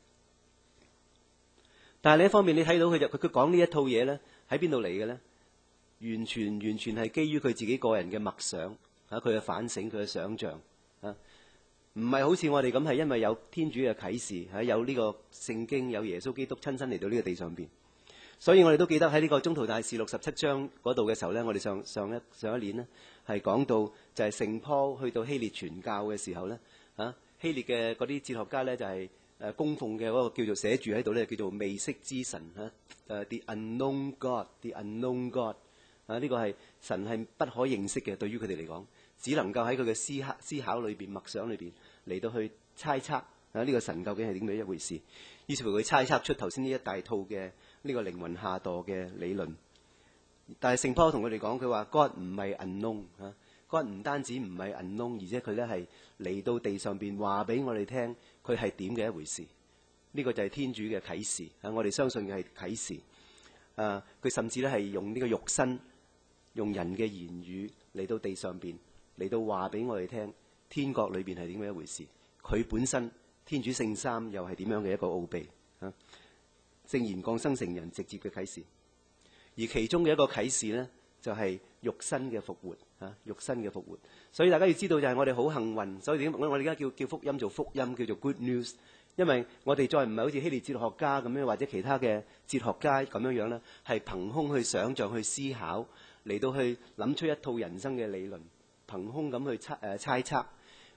但係另一方面，你睇到佢就佢佢講呢一套嘢咧喺邊度嚟嘅咧？完全完全係基於佢自己個人嘅默想。嚇，佢嘅反省，佢嘅想像嚇，唔係好似我哋咁係因為有天主嘅啟示嚇，有呢個聖經，有耶穌基督親身嚟到呢個地上邊，所以我哋都記得喺呢個宗徒大事六十七章嗰度嘅時候咧，我哋上上一上一年呢係講到就係聖坡去到希臘傳教嘅時候咧嚇，希臘嘅嗰啲哲學家咧就係誒供奉嘅嗰個叫做寫住喺度咧叫做未識之神嚇，誒 The Unknown God，The Unknown God。啊！呢、這個係神係不可認識嘅，對於佢哋嚟講，只能夠喺佢嘅思考思考裏邊、默想裏邊嚟到去猜測啊！呢、這個神究竟係點樣一回事？於是乎佢猜測出頭先呢一大套嘅呢個靈魂下墮嘅理論。但係聖坡同佢哋講，佢話 God 唔係 unknown 啊 ，God 唔單止唔係 unknown，而且佢咧係嚟到地上邊話俾我哋聽，佢係點嘅一回事。呢、這個就係天主嘅啟示啊！我哋相信嘅係啟示。啊！佢甚至咧係用呢個肉身。用人嘅言語嚟到地上邊，嚟到話俾我哋聽，天國裏邊係點樣一回事？佢本身天主聖三又係點樣嘅一個奧秘？啊，聖言降生成人直接嘅啟示，而其中嘅一個啟示呢，就係、是、肉身嘅復活。啊，肉身嘅復活。所以大家要知道就係我哋好幸運，所以點我我哋而家叫叫福音做福音，叫做 good news。因為我哋再唔係好似希臘哲學家咁樣，或者其他嘅哲學家咁樣樣咧，係憑空去想像、去思考。嚟到去諗出一套人生嘅理論，憑空咁去猜誒猜測，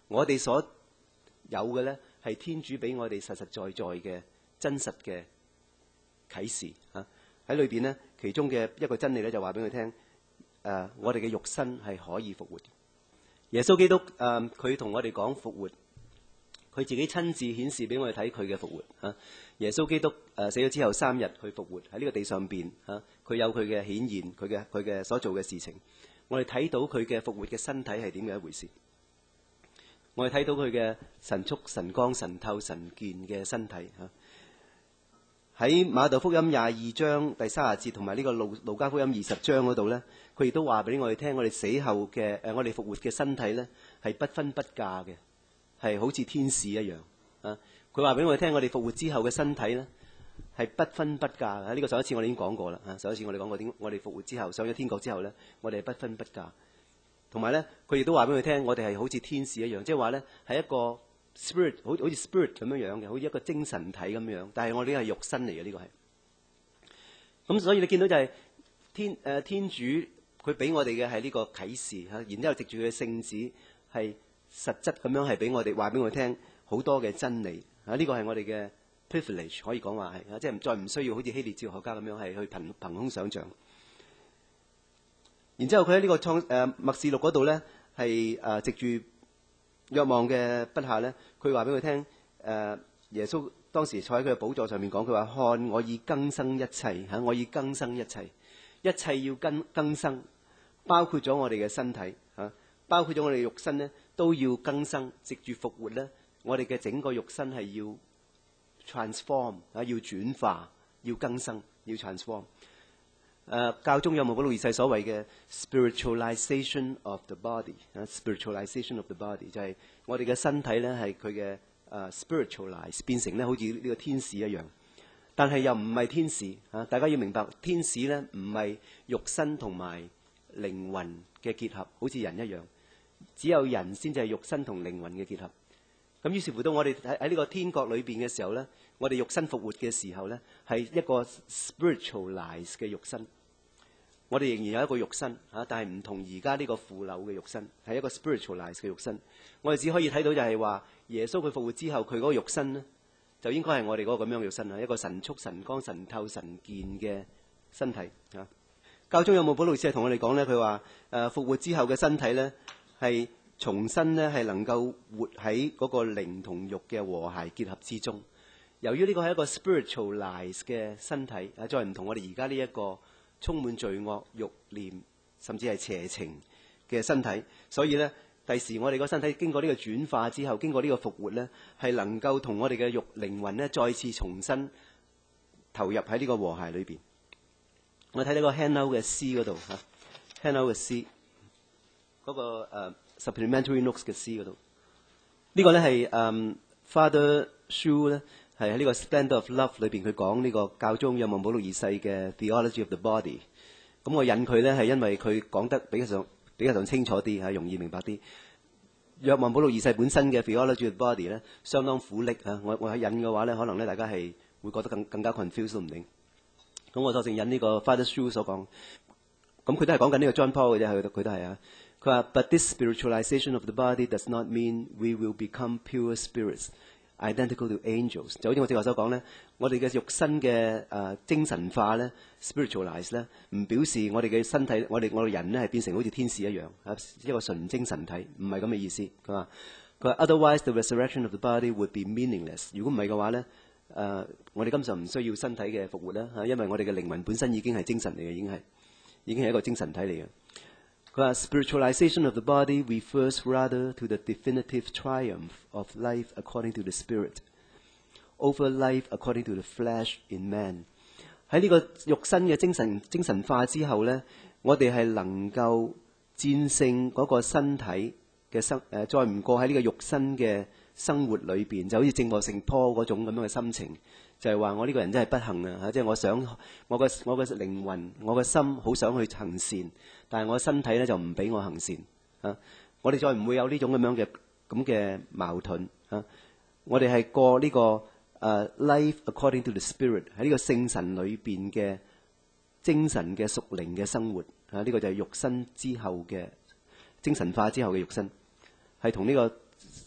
我哋所有嘅咧係天主俾我哋實實在在嘅真實嘅啟示啊！喺裏邊呢，其中嘅一個真理咧就話俾佢聽，誒、呃，我哋嘅肉身係可以復活。耶穌基督誒，佢、呃、同我哋講復活，佢自己親自顯示俾我哋睇佢嘅復活啊！耶穌基督誒、呃、死咗之後三日佢復活喺呢個地上邊啊！佢有佢嘅顯現，佢嘅佢嘅所做嘅事情，我哋睇到佢嘅復活嘅身體係點嘅一回事。我哋睇到佢嘅神速、神光、神透、神健嘅身體啊！喺馬竇福音廿二章第三十節同埋呢個路路加福音二十章嗰度咧，佢亦都話俾我哋聽，我哋死後嘅誒，我哋復活嘅身體咧係不分不價嘅，係好似天使一樣啊！佢話俾我哋聽，我哋復活之後嘅身體咧係不分不價嘅。呢個上一次我哋已經講過啦啊！上一次我哋講過點，我哋復活之後上咗天國之後咧，我哋係不分不價。同埋咧，佢亦都話俾佢聽，我哋係好似天使一樣，即係話咧係一個 spirit， 好好似 spirit 咁樣樣嘅，好似一個精神體咁樣。但係我哋係肉身嚟嘅，呢個係。咁所以你見到就係天誒、呃、天主佢俾我哋嘅係呢個啟示嚇，然之後藉住佢嘅聖子係實質咁樣係俾我哋話俾我聽好多嘅真理嚇，呢、這個係我哋嘅 privilege 可以講話係，即係再唔需要好似希臘哲學家咁樣係去憑憑空想像。然之後佢喺呢個創誒默示錄嗰度咧，係誒藉住若望嘅筆下咧，佢話俾佢聽誒、呃、耶穌當時坐喺佢嘅寶座上面講，佢話看我已更生一切嚇，我已更生一切，一切要更更生，包括咗我哋嘅身體嚇，包括咗我哋嘅肉身咧都要更生，藉住復活咧，我哋嘅整個肉身係要 transform 啊，要轉化，要更生，要 transform。誒、uh, 教宗若望保祿二世所謂嘅 spiritualization of the body，uh, spiritualization of the body 就係我哋嘅身體咧係佢嘅誒 spiritualize 變成咧好似呢個天使一樣，但係又唔係天使啊！大家要明白，天使咧唔係肉身同埋靈魂嘅結合，好似人一樣，只有人先至係肉身同靈魂嘅結合。咁於是乎到我哋喺喺呢個天國裏邊嘅時候咧，我哋肉身復活嘅時候咧，係一個 spiritualize 嘅肉身。我哋仍然有一個肉身嚇，但係唔同而家呢個腐朽嘅肉身，係一個 spiritualize 嘅肉身。我哋只可以睇到就係話，耶穌佢復活之後，佢嗰個肉身咧，就應該係我哋嗰個咁樣嘅肉身啊，一個神速、神光、神透、神健嘅身體嚇。教宗若望保祿二世同我哋講咧，佢話誒復活之後嘅身體咧，係重新咧係能夠活喺嗰個靈同肉嘅和諧結合之中。由於呢個係一個 spiritualize 嘅身體啊，再唔同我哋而家呢一個充滿罪惡、慾念，甚至係邪情嘅身體，所以咧，第時我哋個身體經過呢個轉化之後，經過呢個復活咧，係能夠同我哋嘅肉靈魂咧再次重新投入喺呢個和諧裏邊。我睇到個 handout 嘅 C 嗰度嚇 handout 嘅 C 嗰個、uh, supplementary notes 嘅 C 嗰度，呢個咧係誒 Father Shu 咧。係喺呢個 Splendor of Love 裏邊，佢講呢個教宗若望保祿二世嘅 Theology of the Body。咁我引佢咧係因為佢講得比較上比較上清楚啲嚇，容易明白啲。若望保祿二世本身嘅 Theology of the Body 咧相當苦力嚇，我我喺引嘅話咧，可能咧大家係會覺得更更加 confused 都唔定。咁我索性引呢個 Father Shu 所講，咁佢都係講緊呢個 John Paul 嘅啫，佢佢都係啊。佢話 But this spiritualization of the body does not mean we will become pure spirits。Identical to angels， 就好似我正話所講咧，我哋嘅肉身嘅誒、呃、精神化咧 ，spiritualize 咧，唔表示我哋嘅身體，我哋我哋人咧係變成好似天使一樣，一個純精神體，唔係咁嘅意思。佢話佢話 Otherwise the resurrection of the body would be meaningless。如果唔係嘅話咧，誒、呃、我哋根本唔需要身體嘅復活啦嚇，因為我哋嘅靈魂本身已經係精神嚟嘅，已經係已經係一個精神體嚟嘅。佢話 Spiritualization of the body refers rather to the definitive triumph of life according to the spirit over life according to the flesh in man。喺呢個肉身嘅精神精神化之後咧，我哋係能夠戰勝嗰個身體嘅生誒、呃，再唔過喺呢個肉身嘅生活裏邊，就好似正和聖坡嗰種咁樣嘅心情。就係話我呢個人真係不幸啊！嚇，即係我想我嘅我嘅靈魂，我嘅心好想去行善，但係我身體咧就唔俾我行善啊！我哋再唔會有呢種咁樣嘅咁嘅矛盾啊！我哋係過呢、這個誒、uh, life according to the spirit 喺呢個聖神裏邊嘅精神嘅屬靈嘅生活啊！呢、這個就係肉身之後嘅精神化之後嘅肉身，係同呢個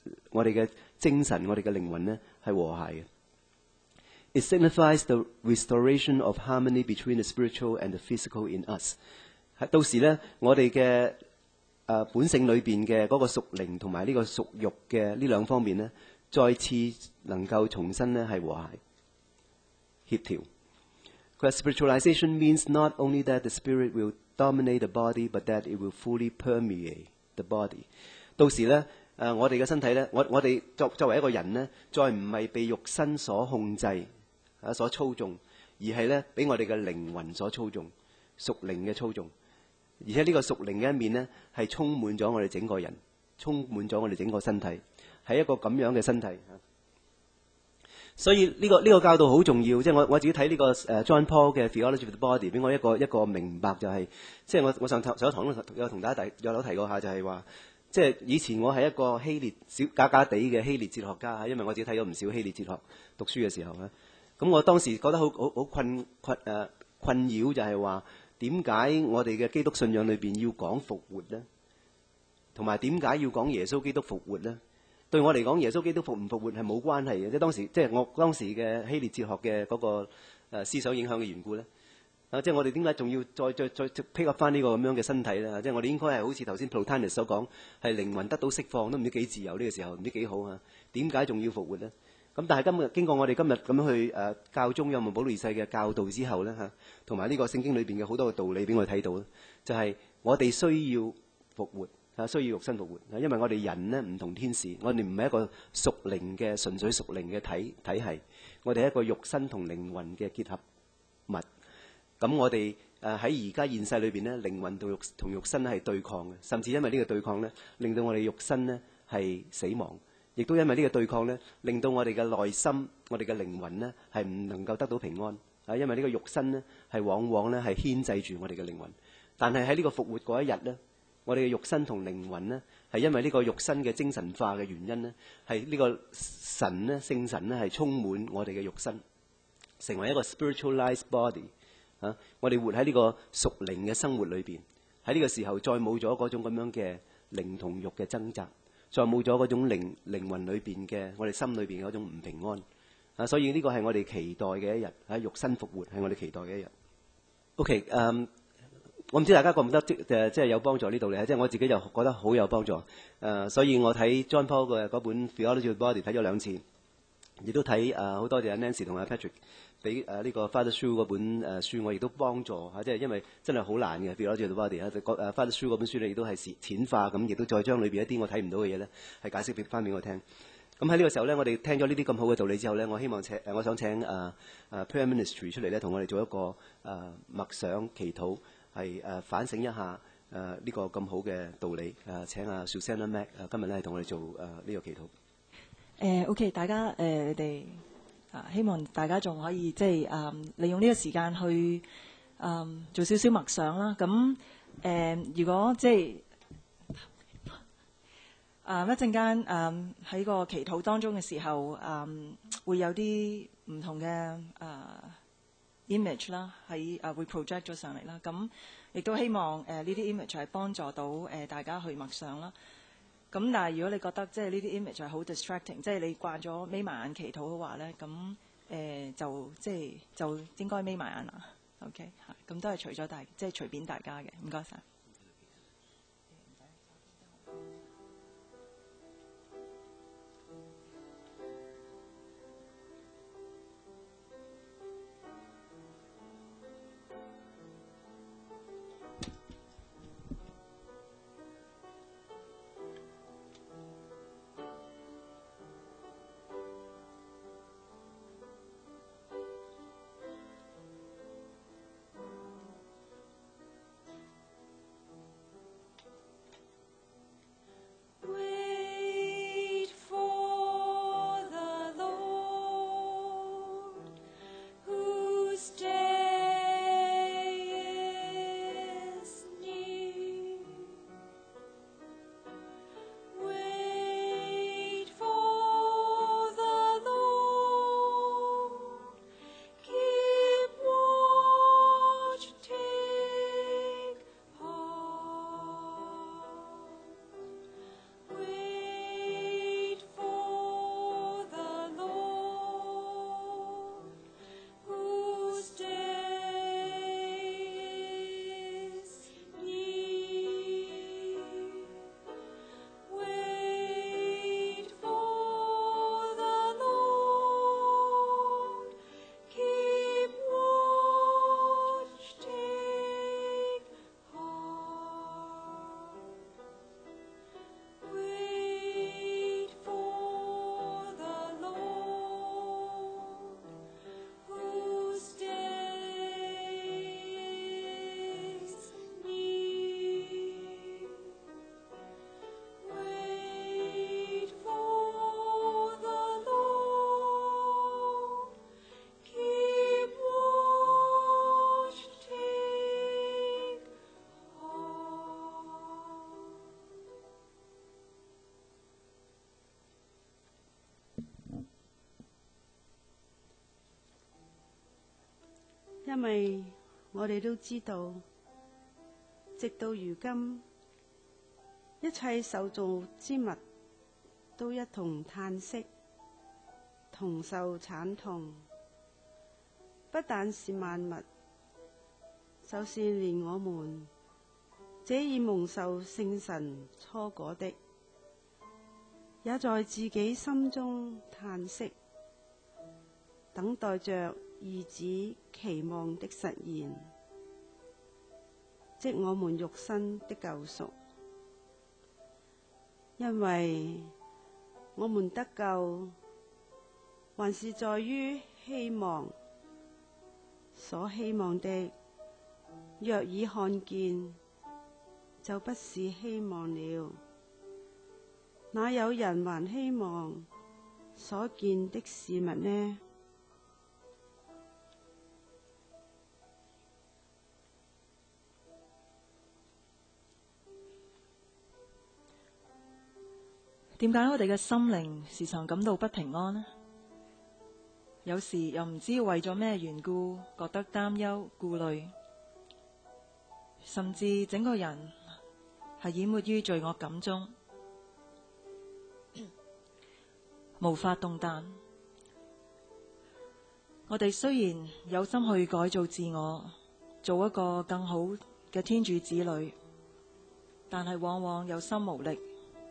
我哋嘅精神、我哋嘅靈魂呢係和諧嘅。It signifies the restoration of harmony between the spiritual and the physical in us。到時呢，我哋嘅誒本性裏邊嘅嗰個屬靈同埋呢個屬肉嘅呢兩方面呢，再次能夠重新呢係和諧協調。佢話 spiritualization means not only that the spirit will dominate the body, but that it will fully permeate the body。到時呢，誒、呃、我哋嘅身體呢，我我哋作作為一個人呢，再唔係被肉身所控制。啊！所操縱，而係咧俾我哋嘅靈魂所操縱，屬靈嘅操縱。而且呢個屬靈嘅一面呢，係充滿咗我哋整個人，充滿咗我哋整個身體，係一個咁樣嘅身體。所以呢、這個呢、這個教導好重要，即係我我自己睇呢、這個誒、uh, John Paul 嘅 Theology of the Body，俾我一個一個明白就係、是，即係我我上上一堂有同大家提有提過下，就係話，即係以前我係一個希臘小假假地嘅希臘哲學家，因為我自己睇咗唔少希臘哲學讀書嘅時候咧。咁我當時覺得好好好困困誒、呃、困擾，就係話點解我哋嘅基督信仰裏邊要講復活咧？同埋點解要講耶穌基督復活咧？對我嚟講，耶穌基督復唔復活係冇關係嘅。即係當時即係我當時嘅希臘哲學嘅嗰個誒思想影響嘅緣故咧。啊，即係我哋點解仲要再再再 pick up 翻呢個咁樣嘅身體咧？即係我哋應該係好似頭先 Plotinus 所講，係靈魂得到釋放都唔知幾自由呢個時候，唔知幾好啊？點解仲要復活咧？咁但係今日經過我哋今日咁樣去誒、呃、教宗若望保祿二世嘅教導之後咧嚇，同埋呢個聖經裏邊嘅好多嘅道理俾我哋睇到咧，就係、是、我哋需要復活啊，需要肉身復活啊，因為我哋人呢唔同天使，我哋唔係一個屬靈嘅純粹屬靈嘅體體系，我哋係一個肉身同靈魂嘅結合物。咁我哋誒喺而家現世裏邊呢，靈魂同肉同肉身係對抗嘅，甚至因為呢個對抗咧，令到我哋肉身呢係死亡。亦都因為呢個對抗咧，令到我哋嘅內心、我哋嘅靈魂咧，係唔能夠得到平安啊！因為呢個肉身咧，係往往咧係牽制住我哋嘅靈魂。但係喺呢個復活嗰一日咧，我哋嘅肉身同靈魂咧，係因為呢個肉身嘅精神化嘅原因咧，係呢個神咧、聖神咧係充滿我哋嘅肉身，成為一個 spiritualized body 啊！我哋活喺呢個屬靈嘅生活裏邊，喺呢個時候再冇咗嗰種咁樣嘅靈同肉嘅掙扎。再冇咗嗰種靈靈魂裏邊嘅，我哋心裏邊嗰種唔平安啊！所以呢個係我哋期待嘅一日，喺肉身復活係我哋期待嘅一日。OK，誒、um，我唔知大家覺唔覺得即誒即係有幫助呢度咧？即係我自己就覺得好有幫助。誒、呃，所以我睇 John Paul 嘅嗰本 Theology of the Body 睇咗兩次，亦都睇誒好多謝阿 Nancy 同阿 Patrick 俾誒呢個 Father Shu 嗰本誒書，我亦都幫助嚇，即係因為真係好難嘅 Theology of the Body 啊，誒 Father Shu 嗰本書咧，亦都係淺化咁，亦都再將裏邊一啲我睇唔到嘅嘢咧，係解釋俾翻俾我聽。咁喺呢個時候咧，我哋聽咗呢啲咁好嘅道理之後咧，我希望請誒，我想請誒誒 Prayer Ministry 出嚟咧，同我哋做一個誒、呃、默想祈禱，係誒、呃、反省一下誒呢、呃這個咁好嘅道理。誒、呃、請阿 Susanna Mac 誒今日咧係同我哋做誒呢、呃這個祈禱。誒、 呃、OK， 大家誒、呃、你哋啊，希望大家仲可以即係誒、呃、利用呢個時間去誒、呃、做少少默想啦。咁誒、呃、如果即係。誒一陣間誒喺個祈禱當中嘅時候，誒、嗯、會有啲唔同嘅誒、呃、image 啦，喺誒、呃、會 project 咗上嚟啦。咁亦都希望誒呢啲 image 係幫助到誒、呃、大家去默想啦。咁但係如果你覺得即係呢啲 image 係好 distracting，即係你慣咗眯埋眼祈禱嘅話咧，咁誒、呃、就即係就應該眯埋眼啦。OK 嚇，咁都係除咗大即係隨便大家嘅，唔該晒。 因為我哋都知道，直到如今，一切受造之物都一同嘆息，同受慘痛。不但是萬物，就是連我們這已蒙受聖神初果的，也在自己心中嘆息，等待着兒子期望的實現，即我們肉身的救贖。因為我們得救，還是在於希望。所希望的，若已看見，就不是希望了。哪有人還希望所見的事物呢？ 點解我哋嘅心靈時常感到不平安呢？有時又唔知為咗咩緣故，覺得擔憂、顧慮，甚至整個人係淹沒於罪惡感中，無法動彈。我哋雖然有心去改造自我，做一個更好嘅天主子女，但係往往有心無力。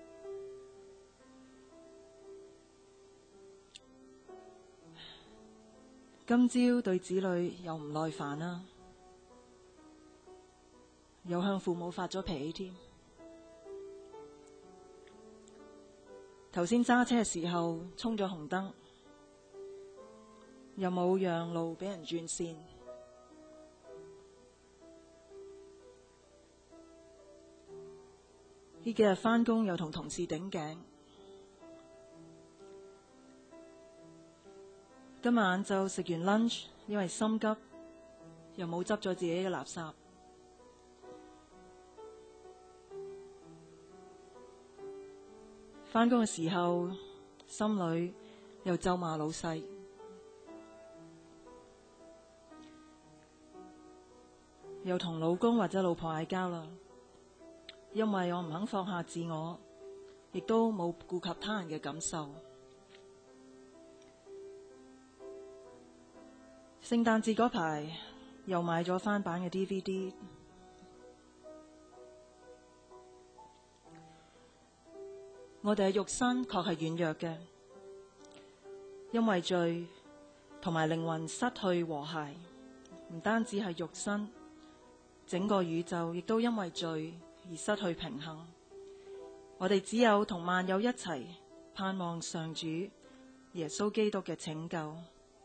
今朝對子女又唔耐煩啦，又向父母發咗脾氣添。頭先揸車嘅時候衝咗紅燈，又冇讓路俾人轉線。呢幾日返工又同同事頂頸。今晚就食完 lunch， 因為心急，又冇執咗自己嘅垃圾。返工嘅時候，心裏又咒罵老細。又同老公或者老婆嗌交啦，因為我唔肯放下自我，亦都冇顧及他人嘅感受。聖誕節嗰排又買咗翻版嘅 D V D， 我哋嘅肉身確係軟弱嘅，因為罪同埋靈魂失去和諧，唔單止係肉身，整個宇宙亦都因為罪而失去平衡。我哋只有同萬有一齊盼望上主耶穌基督嘅拯救。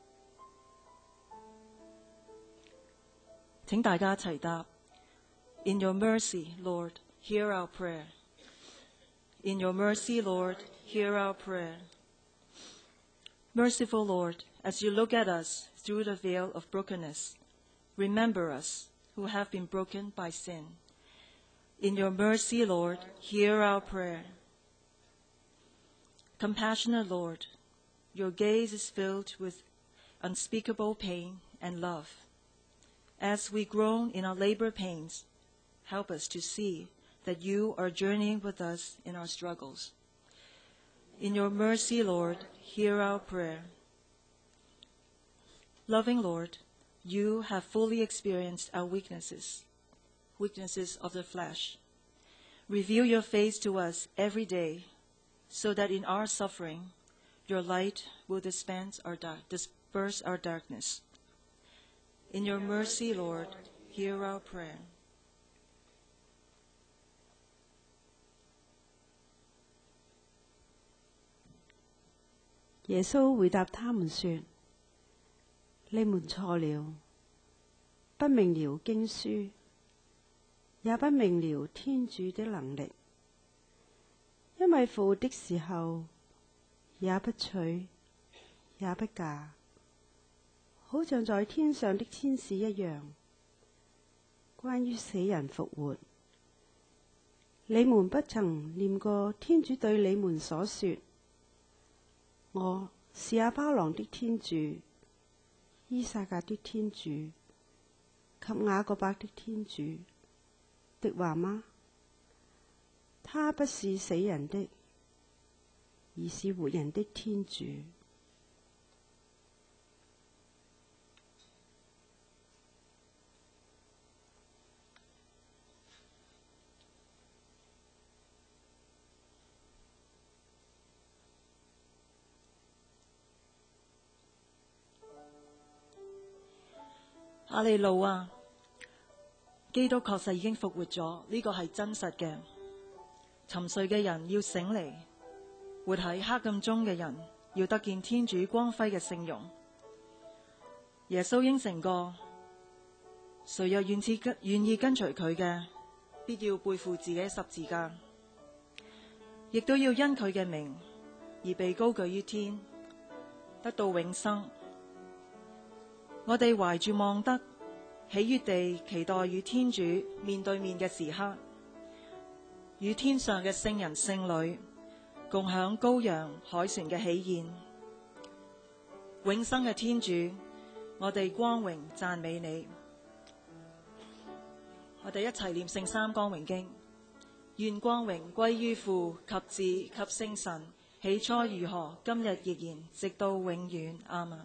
請大家一齊答 In your mercy, Lord, hear our prayer. In your mercy, Lord, hear our prayer. Merciful Lord, as you look at us through the veil of brokenness, remember us who have been broken by sin. In your mercy, Lord, hear our prayer. Compassionate Lord, your gaze is filled with unspeakable pain and love. As we groan in our labor pains, help us to see that you are journeying with us in our struggles. In your mercy, Lord, hear our prayer. Loving Lord, you have fully experienced our weaknesses, weaknesses of the flesh. Reveal your face to us every day, so that in our suffering, your light will dispense our dark, disperse our darkness. In your mercy, Lord, hear our prayer. 耶穌回答他們說：你們錯了，不明了經書，也不明了天主的能力，因為父的時候，也不娶，也不嫁，好像在天上的天使一樣。關於死人復活，你們不曾念過天主對你們所說：我是亞巴郎的天主，依撒格的天主， 及雅各伯的天主的話嗎？他不是死人的，而是活人的天主。 哈利路亞！基督確實已經復活咗，呢個係真實嘅。沉睡嘅人要醒嚟，活喺黑暗中嘅人要得見天主光輝嘅聖容。耶穌應承過，誰又願意跟願意跟隨佢嘅，必要背負自己十字架，亦都要因佢嘅名而被高舉於天，得到永生。我哋懷住望德，喜悅地期待與天主面對面嘅時刻，與天上嘅聖人聖女共享羔羊凱旋嘅喜宴。永生嘅天主，我哋光榮讚美你。我哋一齊念聖三光榮經。願光榮歸於父及子及聖神，起初如何，今日亦然，直到永遠。阿們。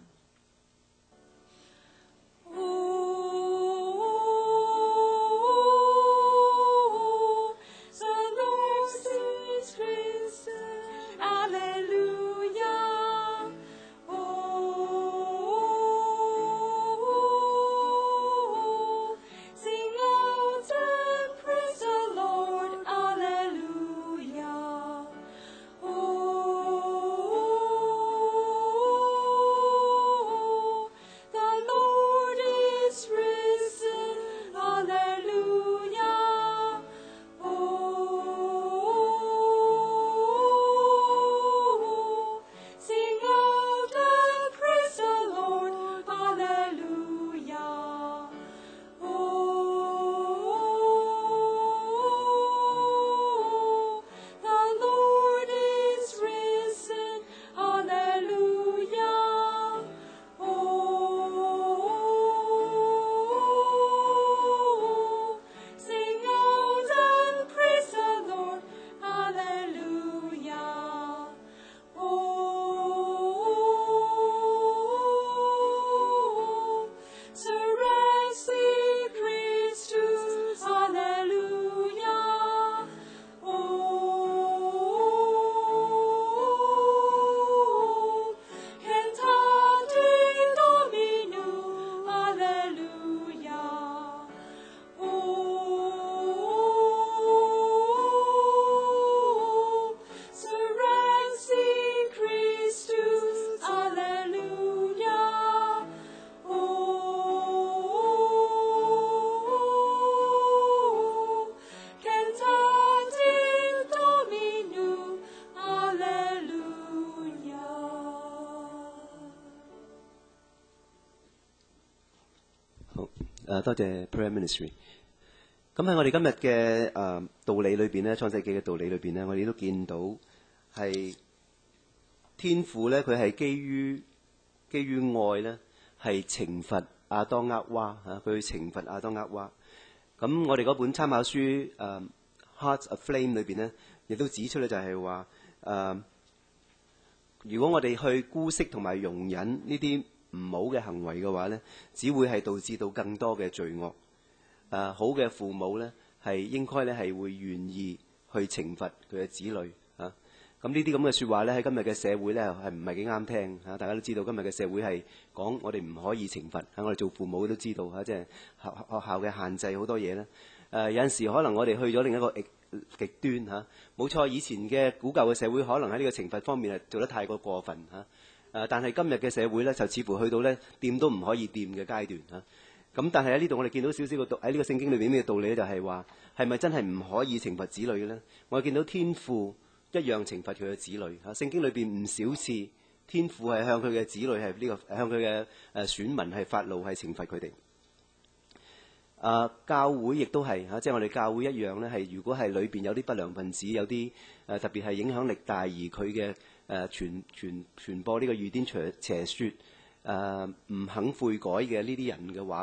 誒多謝 Prayer Ministry。咁喺我哋今日嘅誒道理裏邊咧，創世記嘅道理裏邊咧，我哋都見到係天父咧，佢係基於基於愛咧，係懲罰亞當厄娃嚇，佢去懲罰亞當厄娃。咁我哋嗰本參考書誒、呃《Hearts Aflame》裏邊咧，亦都指出咧，就係話誒，如果我哋去姑息同埋容忍呢啲唔好嘅行為嘅話咧，只會係導致到更多嘅罪惡。誒、呃、好嘅父母咧，係應該咧係會願意去懲罰佢嘅子女啊。咁呢啲咁嘅説話咧，喺今日嘅社會咧係唔係幾啱聽嚇、啊？大家都知道今日嘅社會係講我哋唔可以懲罰嚇、啊，我哋做父母都知道嚇，即係學學校嘅限制好多嘢咧。誒、啊、有陣時可能我哋去咗另一個極極端嚇，冇、啊、錯。以前嘅古舊嘅社會可能喺呢個懲罰方面係做得太過過分嚇。誒、啊，但係今日嘅社會咧就似乎去到咧掂都唔可以掂嘅階段嚇。咁、啊、但係喺呢度我哋見到少少個道喺呢個聖經裏邊嘅道理咧，就係話係咪真係唔可以懲罰子女嘅咧？我哋見到天父一樣懲罰佢嘅子女嚇。聖經裏邊唔少次天父係向佢嘅子女係呢、這個向佢嘅誒選民係發怒係懲罰佢哋。啊，教會亦都係嚇，即係我哋教會一樣咧，係如果係裏邊有啲不良分子，有啲誒、呃、特別係影響力大，而佢嘅誒傳傳傳播呢個異端邪邪説誒唔肯悔改嘅呢啲人嘅話咧，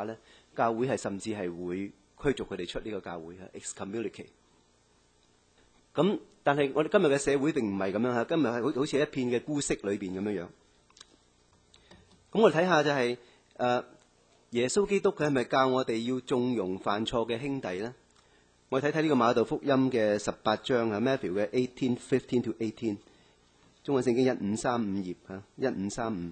教會係甚至係會驅逐佢哋出呢個教會啊 excommunicate。咁但係我哋今日嘅社會並唔係咁樣嚇，今日係好好似一片嘅姑息裏邊咁樣樣。咁我哋睇下就係、是、誒、呃、耶穌基督佢係咪教我哋要縱容犯錯嘅兄弟咧？我哋睇睇呢個馬竇福音嘅十八章啊 Matthew 嘅 eighteen fifteen to eighteen， 中文聖經一五三五頁嚇，一五三五。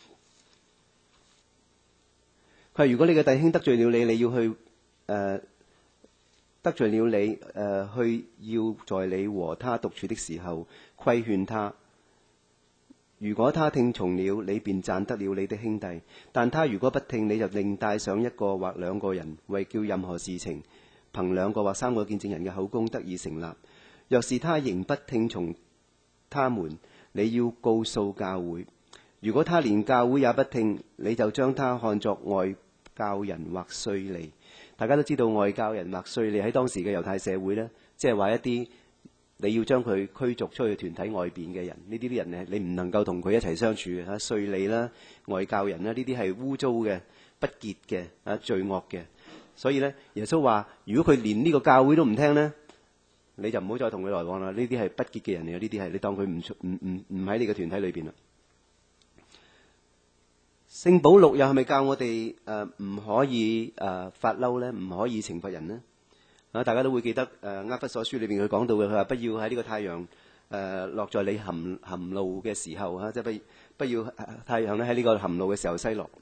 佢話：如果你嘅弟兄得罪了你，你要去誒、呃、得罪了你誒、呃、去要在你和他獨處的時候規勸他。如果他聽從了，你便賺得了你的兄弟；但他如果不聽，你就另帶上一個或兩個人，為叫任何事情憑兩個或三個見證人嘅口供得以成立。若是他仍不聽從他們，你要告訴教會。如果他連教會也不聽，你就將他看作外教人或稅吏。大家都知道外教人或稅吏喺當時嘅猶太社會呢，即係話一啲你要將佢驅逐出去團體外邊嘅人，呢啲啲人呢，你唔能夠同佢一齊相處嘅嚇。稅吏啦、外教人啦，呢啲係污糟嘅、不潔嘅、啊罪惡嘅。所以呢，耶穌話：如果佢連呢個教會都唔聽呢，你就唔好再同佢來往啦。呢啲係不潔嘅人嚟嘅，呢啲係你當佢唔出唔唔唔喺你嘅團體裏邊啦。聖保祿又係咪教我哋誒唔可以誒、呃、發嬲咧？唔可以懲罰人呢？啊！大家都會記得誒《厄弗所書》裏邊佢講到嘅，佢話不要喺呢個太陽誒、呃、落在你含含怒嘅時候嚇，即係不不要太陽咧喺呢個含怒嘅時候西落。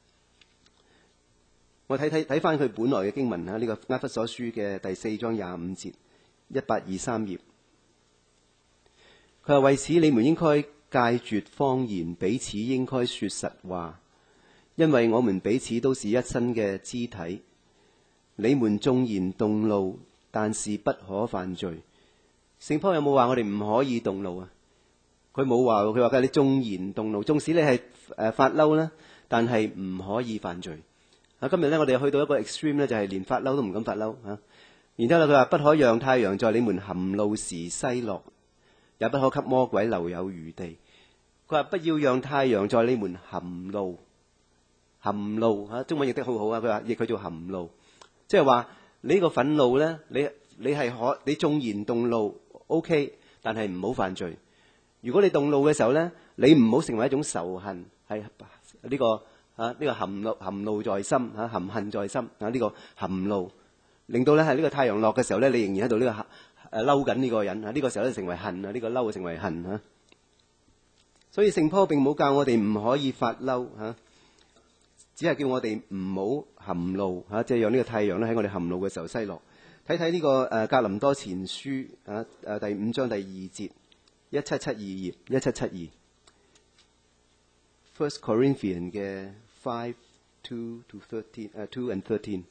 我睇睇睇翻佢本來嘅經文嚇，呢、這個《厄弗所書》嘅第四章廿五節，一八二三頁。佢話：為此你們應該戒絕謊言，彼此應該說實話，因為我們彼此都是一身嘅肢體。你們縱然動怒，但是不可犯罪。聖保有冇話我哋唔可以動怒啊？佢冇話，佢話你縱然動怒，縱使你係誒發嬲啦，但係唔可以犯罪。啊，今日咧我哋去到一個 extreme 咧，就係連發嬲都唔敢發嬲嚇。然之後咧，佢話不可讓太陽在你們含怒時西落，也不可給魔鬼留有餘地。佢話不要讓太陽在你們含怒，含怒嚇，中文譯得好好啊！佢話譯佢做含怒。即係話你呢個憤怒咧，你你係可你縱然動怒 OK， 但係唔好犯罪。如果你動怒嘅時候咧，你唔好成為一種仇恨，係呢、這個啊呢、這個含怒含怒在心嚇、啊，含恨在心啊呢、這個含怒，令到咧係呢個太陽落嘅時候咧，你仍然喺度呢個誒嬲緊呢個人啊，呢、這個時候咧成為恨啊，呢、這個嬲成為恨嚇、啊。所以聖保並冇教我哋唔可以發嬲嚇。啊只係叫我哋唔好含怒嚇，即係讓呢個太陽咧喺我哋含怒嘅時候西落。睇睇呢個誒格林多前書啊誒第五章第二節，一七七二頁，一七七二。First Corinthians 嘅 five two to thirteen 誒 two and thirteen。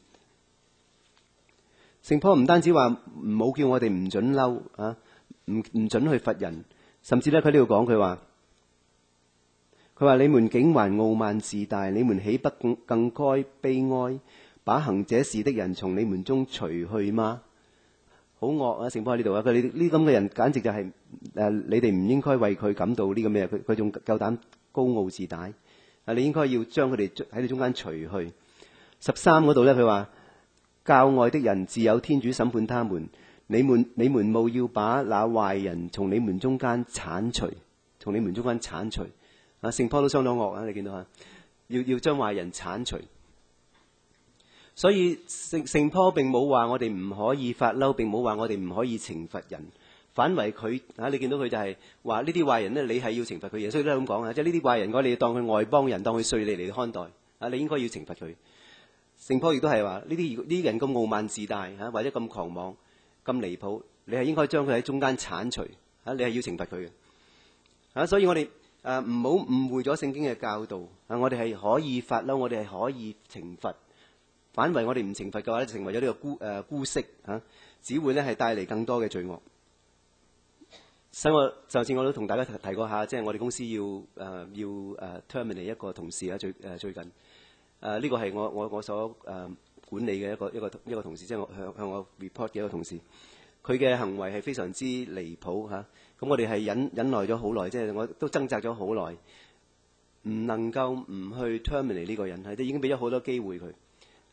聖保唔單止話唔好叫我哋唔準嬲啊，唔唔準去罰人，甚至咧佢呢度講佢話。佢話：你們竟還傲慢自大，你們豈不更更該悲哀，把行這事的人從你們中除去嗎？好惡啊！聖保喺呢度啊！佢哋呢咁嘅人，簡直就係、是、誒、呃，你哋唔應該為佢感到呢個咩？佢佢仲夠膽高傲自大啊！你應該要將佢哋喺你中間除去。十三嗰度咧，佢話：教外的人自有天主審判他們，你們你們務要把那壞人從你們中間剷除，從你們中間剷除。啊，聖保都相當惡啊！你見到啊，要要將壞人剷除。所以聖聖保並冇話我哋唔可以發嬲，並冇話我哋唔可以懲罰人。反為佢啊，你見到佢就係話呢啲壞人呢，你係要懲罰佢嘅。所以都係咁講啊，即係呢啲壞人，我哋當佢外邦人，當佢稅吏嚟看待啊，你應該要懲罰佢。聖保亦都係話呢啲呢啲人咁傲慢自大嚇，或者咁狂妄、咁離譜，你係應該將佢喺中間剷除啊，你係要懲罰佢嘅啊。所以我哋。誒唔好誤會咗聖經嘅教導啊！我哋係可以發嬲，我哋係可以懲罰。反為我哋唔懲罰嘅話咧，就成為咗呢個姑誒、呃、姑息嚇、啊，只會咧係帶嚟更多嘅罪惡。所以我上次我都同大家提提過下，即係我哋公司要誒、呃、要誒、呃、terminate 一個同事啊，最誒、呃、最近誒呢、呃這個係我我我所誒、呃、管理嘅一個一個一個同事，即係我向向我 report 嘅一個同事，佢嘅行為係非常之離譜嚇。啊。咁我哋係忍忍耐咗好耐，即係我都掙扎咗好耐，唔能夠唔去 terminate 呢個人，係都已經俾咗好多機會佢。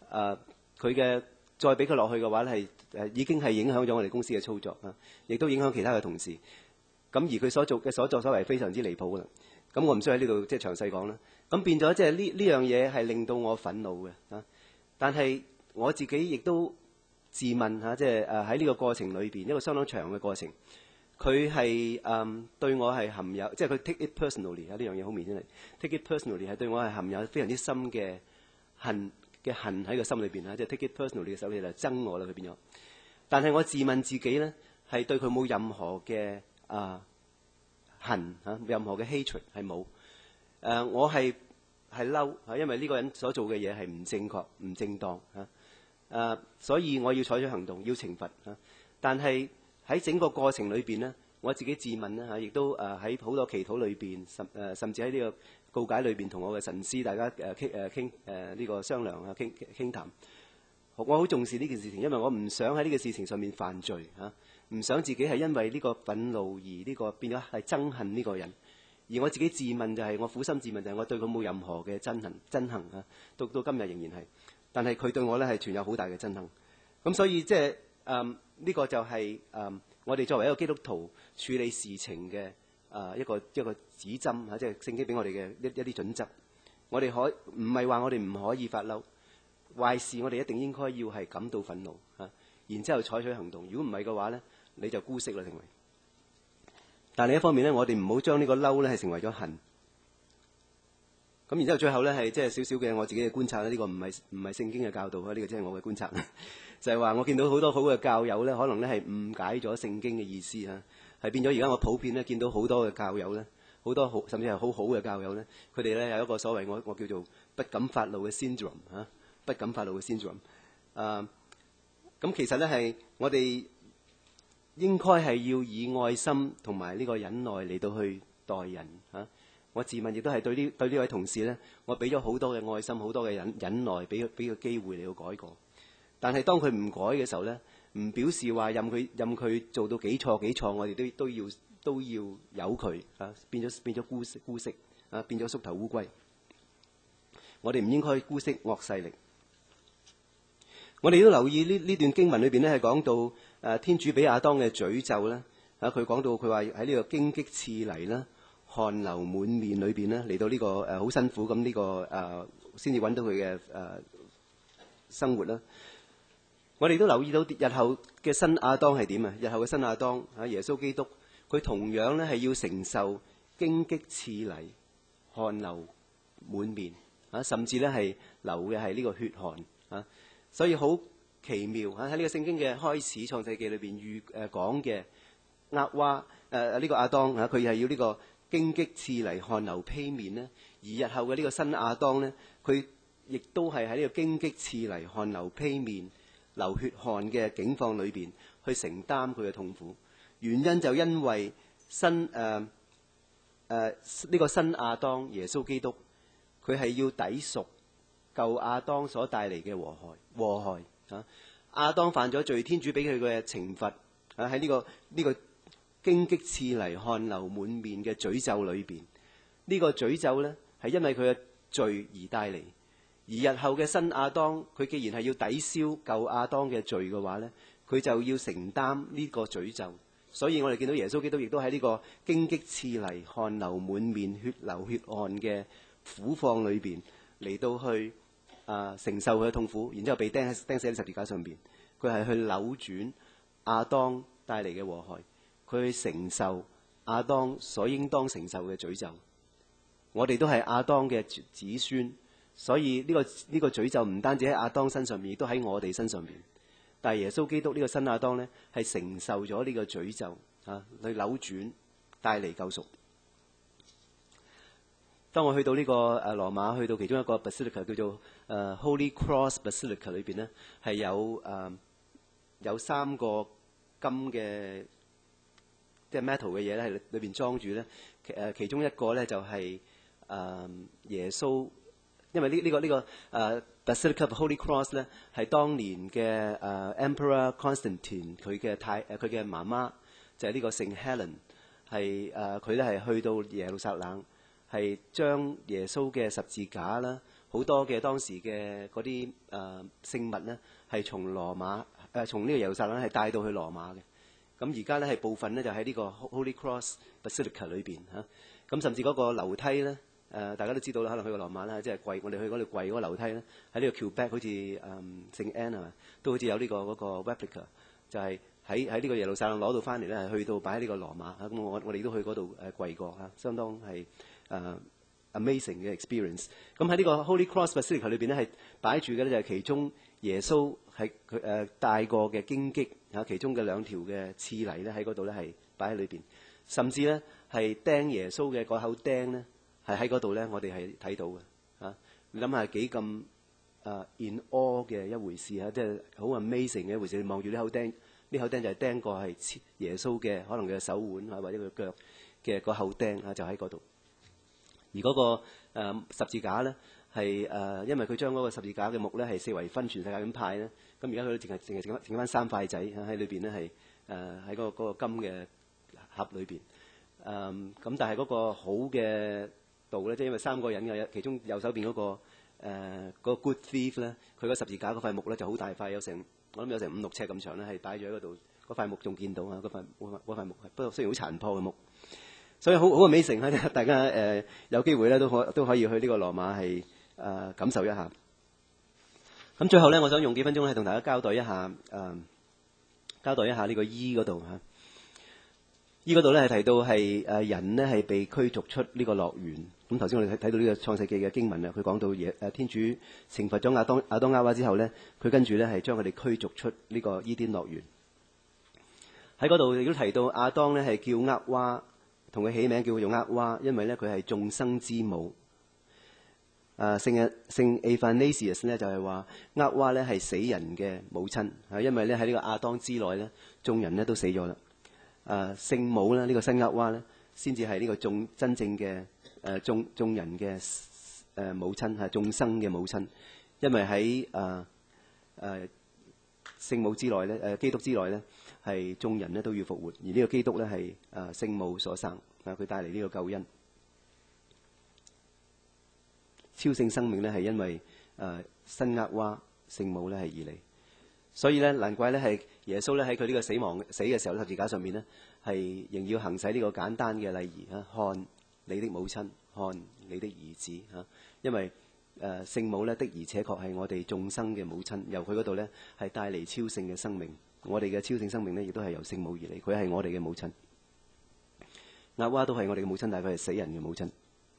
誒佢嘅再俾佢落去嘅話咧，係誒已經係影響咗我哋公司嘅操作啊，亦都影響其他嘅同事。咁而佢所做嘅所作所為非常之離譜㗎啦。咁我唔需要喺呢度即係詳細講啦。咁變咗即係呢呢樣嘢係令到我憤怒嘅啊。但係我自己亦都自問嚇，即係誒喺呢個過程裏邊一個相當長嘅過程，佢係誒對我係含有，即係佢 take it personally 啊，呢樣嘢好明顯係 take it personally 係對我係含有非常之深嘅恨嘅恨喺個心裏邊啊，即係 take it personally 嘅手裏就憎我啦，佢變咗。但係我自問自己咧係對佢冇任何嘅啊恨嚇，任何嘅 hatred 係冇。誒我係係嬲嚇，因為呢個人所做嘅嘢係唔正確、唔正當嚇。誒，所以我要採取行動，要懲罰嚇。但係喺整個過程裏邊呢，我自己自問咧嚇，亦都誒喺好多祈禱裏邊，甚誒甚至喺呢個告解裏邊，同我嘅神師大家誒傾誒傾誒呢個商量啊，傾傾談。我好重視呢件事情，因為我唔想喺呢個事情上面犯罪嚇，唔想自己係因為呢個憤怒而呢個變咗係憎恨呢個人。而我自己自問就係、是、我苦心自問就係我對佢冇任何嘅憎恨憎恨啊，到到今日仍然係。但係佢對我咧係存有好大嘅憎恨。咁所以即係誒呢個就係、是、誒、嗯、我哋作為一個基督徒處理事情嘅誒、呃、一個一個指針嚇，即係聖經俾我哋嘅一一啲準則。我哋可唔係話我哋唔可以發嬲，壞事我哋一定應該要係感到憤怒嚇、啊，然之後採取行動。如果唔係嘅話咧，你就姑息啦，成為。但另一方面咧，我哋唔好將呢個嬲咧係成為咗恨。咁然之後最後咧係即係少少嘅我自己嘅觀察咧，呢、這個唔係唔係聖經嘅教導啊，呢、這個即係我嘅觀察。就係話我見到好多好嘅教友咧，可能咧係誤解咗聖經嘅意思啊，係變咗而家我普遍咧見到好多嘅教友咧，好多好甚至係好好嘅教友咧，佢哋咧有一個所謂我我叫做不敢發怒嘅 syndrome 嚇，不敢發怒嘅 syndrome。啊，咁其實咧係我哋應該係要以愛心同埋呢個忍耐嚟到去待人嚇。啊，我自問亦都係對呢對呢位同事咧，我俾咗好多嘅愛心，好多嘅忍忍耐，俾佢俾個機會嚟到改過。但係當佢唔改嘅時候咧，唔表示話任佢任佢做到幾錯幾錯，我哋都都要都要由佢啊，變咗變咗姑息姑息啊，變咗縮頭烏龜。我哋唔應該姑息惡勢力。我哋都留意呢呢段經文裏邊咧，係講到誒、啊、天主俾亞當嘅詛咒咧啊，佢講到佢話喺呢個荊棘刺泥啦、汗流滿面裏邊咧，嚟到呢、這個誒好、啊、辛苦咁呢、這個誒先至揾到佢嘅誒生活啦。我哋都留意到日後嘅新亞當係點啊？日後嘅新亞當啊，耶穌基督佢同樣咧係要承受荊棘刺泥、汗流滿面啊，甚至咧係流嘅係呢個血汗啊，所以好奇妙啊！喺呢個聖經嘅開始創世記裏邊預誒講嘅厄娃誒呢個亞當啊，佢係要呢個荊棘刺泥、汗流披面咧，而日後嘅呢個新亞當咧，佢亦都係喺呢個荊棘刺泥、汗流披面、流血汗嘅境況裏邊去承擔佢嘅痛苦，原因就因為新誒誒呢個新亞當耶穌基督，佢係要抵贖舊亞當所帶嚟嘅禍害禍害啊！亞當犯咗罪，天主俾佢嘅懲罰啊，喺呢個呢個荊棘刺泥、汗流滿面嘅詛咒裏邊，呢個詛咒咧係因為佢嘅罪而帶嚟。而日後嘅新亞當，佢既然係要抵消舊亞當嘅罪嘅話咧，佢就要承擔呢個詛咒。所以我哋見到耶穌基督亦都喺呢個荊棘刺泥、汗流滿面、血流血汗嘅苦況裏邊嚟到去啊、呃、承受佢嘅痛苦，然之後被釘釘死喺十字架上邊。佢係去扭轉亞當帶嚟嘅禍害，佢去承受亞當所應當承受嘅詛咒。我哋都係亞當嘅子孫。所以呢、這個呢、這個詛咒唔單止喺亞當身上面，亦都喺我哋身上邊。但係耶穌基督呢個新亞當咧，係承受咗呢個詛咒啊，去扭轉帶嚟救贖。當我去到呢、這個誒、啊、羅馬，去到其中一個 Basilica 叫做誒、uh, Holy Cross Basilica 裏邊咧，係有誒、uh, 有三個金嘅即係 metal 嘅嘢咧，係裏邊裝住咧。誒其中一個咧就係、是、誒、uh, 耶穌。因為呢、這、呢個呢、這個誒、uh, Basilica of Holy Cross 咧，係當年嘅誒、uh, Emperor Constantine 佢嘅太誒佢嘅媽媽就係、是、呢個聖 Helen， 係誒佢咧係去到耶路撒冷，係將耶穌嘅十字架啦， 好多嘅當時嘅嗰啲誒聖物咧，係從羅馬誒從呢個耶路撒冷係帶到去羅馬嘅。咁而家咧係部分咧就喺呢個 Holy Cross Basilica 裏邊嚇。咁甚至嗰個樓梯咧，誒、呃、大家都知道啦，可能去過羅馬啦，即係跪，我哋去嗰度跪嗰個樓梯咧，喺呢個 Quebec 好似誒聖 Anne 係嘛，都好似有呢、這個嗰、那個 replica，就係喺喺呢個耶路撒冷攞到翻嚟咧，係去到擺喺呢個羅馬嚇。咁我我哋都去嗰度誒跪過嚇，相當係誒。呃 Amazing 嘅 experience。咁喺呢個 Holy Cross Basilica 裏邊咧，係擺住嘅咧就係其中耶穌係佢誒帶過嘅荊棘嚇，其中嘅兩條嘅刺泥咧喺嗰度咧係擺喺裏邊，甚至咧係釘耶穌嘅嗰口釘咧係喺嗰度咧，我哋係睇到嘅嚇。你諗下幾咁誒 in awe 嘅一回事嚇，即係好 amazing 嘅一回事。你望住呢口釘，呢口釘就係釘過係耶穌嘅可能佢嘅手腕啊，或者佢腳嘅嗰口釘啊，就喺嗰度。而嗰、那個、呃、十字架咧係誒，因為佢將嗰個十字架嘅木咧係四圍分全世界咁派咧，咁而家佢都淨係淨係剩剩翻三塊仔喺裏邊咧係誒喺嗰個金嘅盒裏邊。誒、呃、咁，但係嗰個好嘅度咧，即係因為三個人嘅，其中右手邊嗰、那個誒、呃那個 Good Thief 咧，佢個十字架嗰塊木咧就好大塊，有成我諗有成五六尺咁長咧，係擺咗喺嗰度。嗰塊木仲見到啊，嗰塊嗰塊木，不過雖然好殘破嘅木。所以好好 amazing 啊！大家誒、呃、有機會咧都可都可以去呢個羅馬係誒、呃、感受一下。咁最後咧，我想用幾分鐘咧同大家交代一下誒、呃、交代一下呢個 E 嗰度嚇。E 嗰度咧係提到係誒、呃、人咧係被驅逐出呢個樂園。咁頭先我哋睇睇到呢個創世記嘅經文啊，佢講到嘢誒天主懲罰咗亞當亞當亞娃之後咧，佢跟住咧係將佢哋驅逐出呢個伊甸樂園。喺嗰度亦都提到亞當咧係叫厄娃。同佢起名叫做厄娃，因為咧佢係眾生之母。誒聖日聖 Athanasius 咧就係話厄娃咧係死人嘅母親，係因為咧喺呢個亞當之內咧，眾人咧都死咗啦。誒、呃、聖母咧呢、這個新厄娃咧，先至係呢個眾真正嘅誒眾眾人嘅誒、呃、母親，係眾生嘅母親。因為喺誒誒聖母之內咧，誒、呃、基督之內咧。係眾人咧都要復活，而呢個基督咧係誒聖母所生，啊佢帶嚟呢個救恩。超性生命咧係因為誒、呃、新厄娃聖母咧係而嚟，所以咧難怪咧係耶穌咧喺佢呢個死亡死嘅時候，十字架上面咧係仍要行使呢個簡單嘅禮儀啊，看你的母親，看你的兒子啊，因為誒聖、呃、母咧的而且確係我哋眾生嘅母親，由佢嗰度咧係帶嚟超性嘅生命。我哋嘅超性生命咧，亦都係由聖母而嚟。佢係我哋嘅母親，厄娃都係我哋嘅母親，但係佢係死人嘅母親。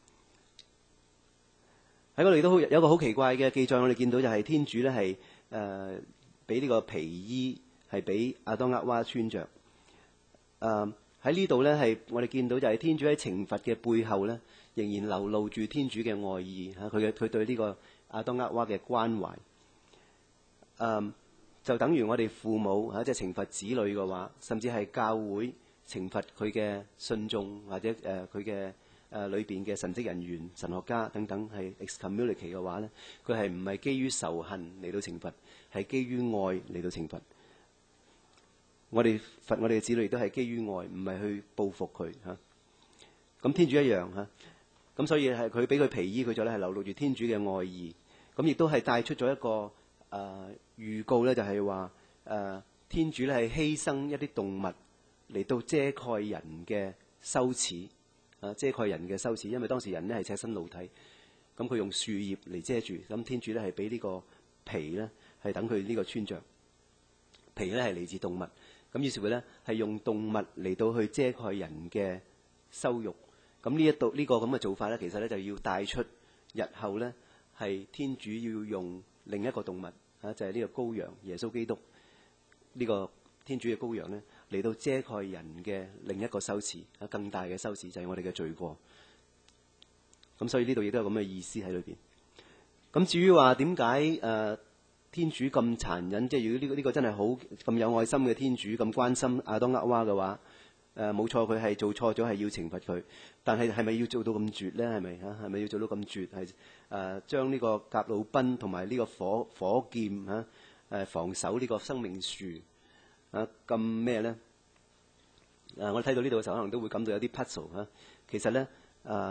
喺嗰度亦都有一個好奇怪嘅記載，我哋見到就係天主咧係誒俾呢個皮衣係俾亞當厄娃穿着。誒喺呢度咧係我哋見到就係天主喺懲罰嘅背後咧，仍然流露住天主嘅愛意嚇，佢嘅佢對呢個亞當厄娃嘅關懷。誒、呃。就等於我哋父母嚇，即係懲罰子女嘅話，甚至係教會懲罰佢嘅信眾或者誒佢嘅誒裏邊嘅神職人員、神學家等等係 excommunicate 嘅話咧，佢係唔係基於仇恨嚟到懲罰，係基於愛嚟到懲罰。我哋罰我哋嘅子女亦都係基於愛，唔係去報復佢嚇。咁天主一樣嚇，咁所以係佢俾佢皮衣，佢就咧係流露住天主嘅愛意，咁亦都係帶出咗一個。誒、呃、預告咧就係話誒天主咧係犧牲一啲動物嚟到遮蓋人嘅羞恥，啊遮蓋人嘅羞恥，因為當時人咧係赤身露體，咁佢用樹葉嚟遮住，咁天主咧係俾呢個皮咧係等佢呢個穿着，皮咧係嚟自動物，咁於是乎咧係用動物嚟到去遮蓋人嘅羞辱，咁呢一度呢個咁嘅做法咧，其實咧就要帶出日後咧係天主要用。另一個動物啊，就係、是、呢個羔羊耶穌基督呢、這個天主嘅羔羊咧，嚟到遮蓋人嘅另一個羞恥啊，更大嘅羞恥就係我哋嘅罪過。咁所以呢度亦都有咁嘅意思喺裏邊。咁至於話點解誒天主咁殘忍？即係如果呢個呢個真係好咁有愛心嘅天主咁關心亞當厄娃嘅話，誒冇錯，佢係做錯咗，係要懲罰佢。但係係咪要做到咁絕咧？係咪嚇？係咪要做到咁絕？係誒、呃、將呢個革魯賓同埋呢個火火劍嚇誒、啊、防守呢個生命樹啊咁咩咧？誒、啊、我睇到呢度嘅時候，可能都會感到有啲 puzzle 嚇、啊。其實咧誒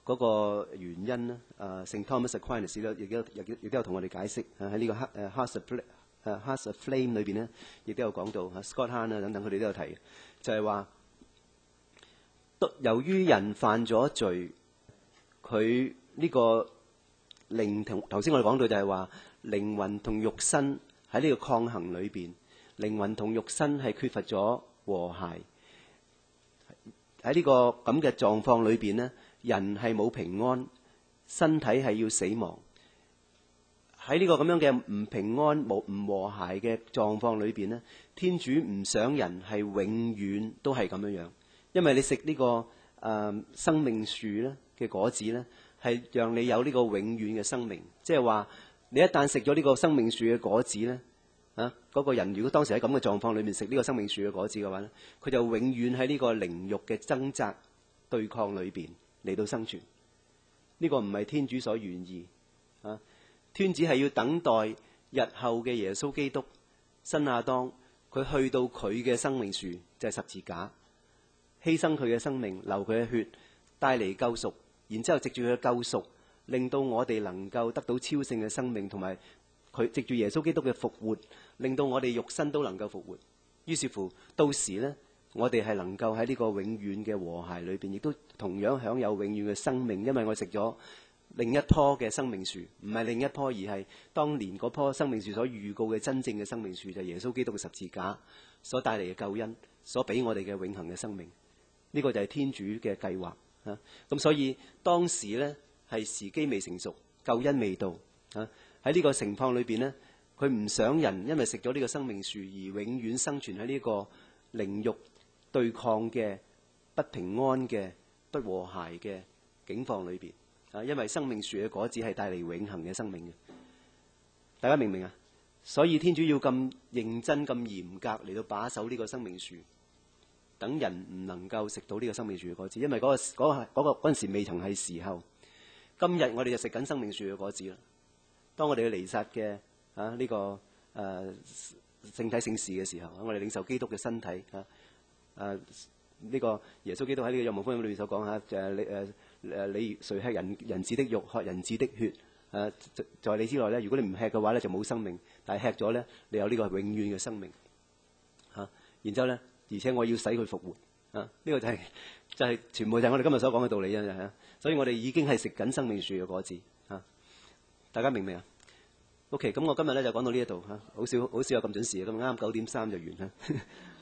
嗰個原因咧，誒聖 Thomas Aquinas 咧，亦都亦都亦都有同我哋解釋喺呢個黑誒 Hearts of 誒 Hearts of Flame 裏邊咧，亦都有講到嚇 Scott Hahn 啊等等，佢哋都有提，就係話，由於人犯咗罪，佢呢個靈同頭先我哋講到就係話，靈魂同肉身喺呢個抗衡裏邊，靈魂同肉身係缺乏咗和諧。喺呢個咁嘅狀況裏邊呢，人係冇平安，身體係要死亡。喺呢個咁樣嘅唔平安、冇唔和諧嘅狀況裏邊呢，天主唔想人係永遠都係咁樣樣，因為你食呢、這個誒、呃、生命樹咧嘅果子呢，係讓你有呢個永遠嘅生命。即係話你一旦食咗呢個生命樹嘅果子呢，啊嗰、那個人如果當時喺咁嘅狀況裏面食呢個生命樹嘅果子嘅話呢，佢就永遠喺呢個靈慾嘅掙扎對抗裏邊嚟到生存。呢、這個唔係天主所願意啊！天主係要等待日後嘅耶穌基督新亞當，佢去到佢嘅生命樹就係、是、十字架，犧牲佢嘅生命，流佢嘅血，帶嚟救贖，然之後藉住佢嘅救贖，令到我哋能夠得到超性嘅生命，同埋佢藉住耶穌基督嘅復活，令到我哋肉身都能夠復活。於是乎，到時呢，我哋係能夠喺呢個永遠嘅和諧裏邊，亦都同樣享有永遠嘅生命，因為我食咗另一棵嘅生命樹，唔係另一棵，而係當年嗰棵生命樹所預告嘅真正嘅生命樹，就係耶穌基督嘅十字架所帶嚟嘅救恩，所俾我哋嘅永恆嘅生命。呢個就係天主嘅計劃啊！咁所以當時呢，係時機未成熟，救恩未到啊！喺呢個情況裏邊呢，佢唔想人因為食咗呢個生命樹而永遠生存喺呢個靈慾對抗嘅不平安嘅不和諧嘅境況裏邊。啊，因為生命樹嘅果子係帶嚟永恆嘅生命嘅，大家明唔明啊？所以天主要咁認真、咁嚴格嚟到把守呢個生命樹，等人唔能夠食到呢個生命樹嘅果子，因為嗰、嗰個嗰、嗰個嗰陣時未曾係時候。今日我哋就食緊生命樹嘅果子啦。當我哋嘅彌撒嘅啊呢、呢個誒、呃、聖體聖事嘅時候，我哋領受基督嘅身體啊誒呢、呢個耶穌基督喺呢個《若望福音》裏面所講嚇誒你誒。呃誒，你誰吃人人子的肉，喝人子的血？誒、啊，在你之內咧，如果你唔吃嘅話咧，就冇生命；但係吃咗咧，你有呢個永遠嘅生命。嚇、啊，然之後咧，而且我要使佢復活。啊，呢、這個就係、是、就係、是、全部就係我哋今日所講嘅道理啊！嚇，所以我哋已經係食緊生命樹嘅果子。嚇、啊，大家明唔明啊 ？OK，咁我今日咧就講到呢一度嚇，好少好少有咁準時嘅，咁啱九點三就完啦。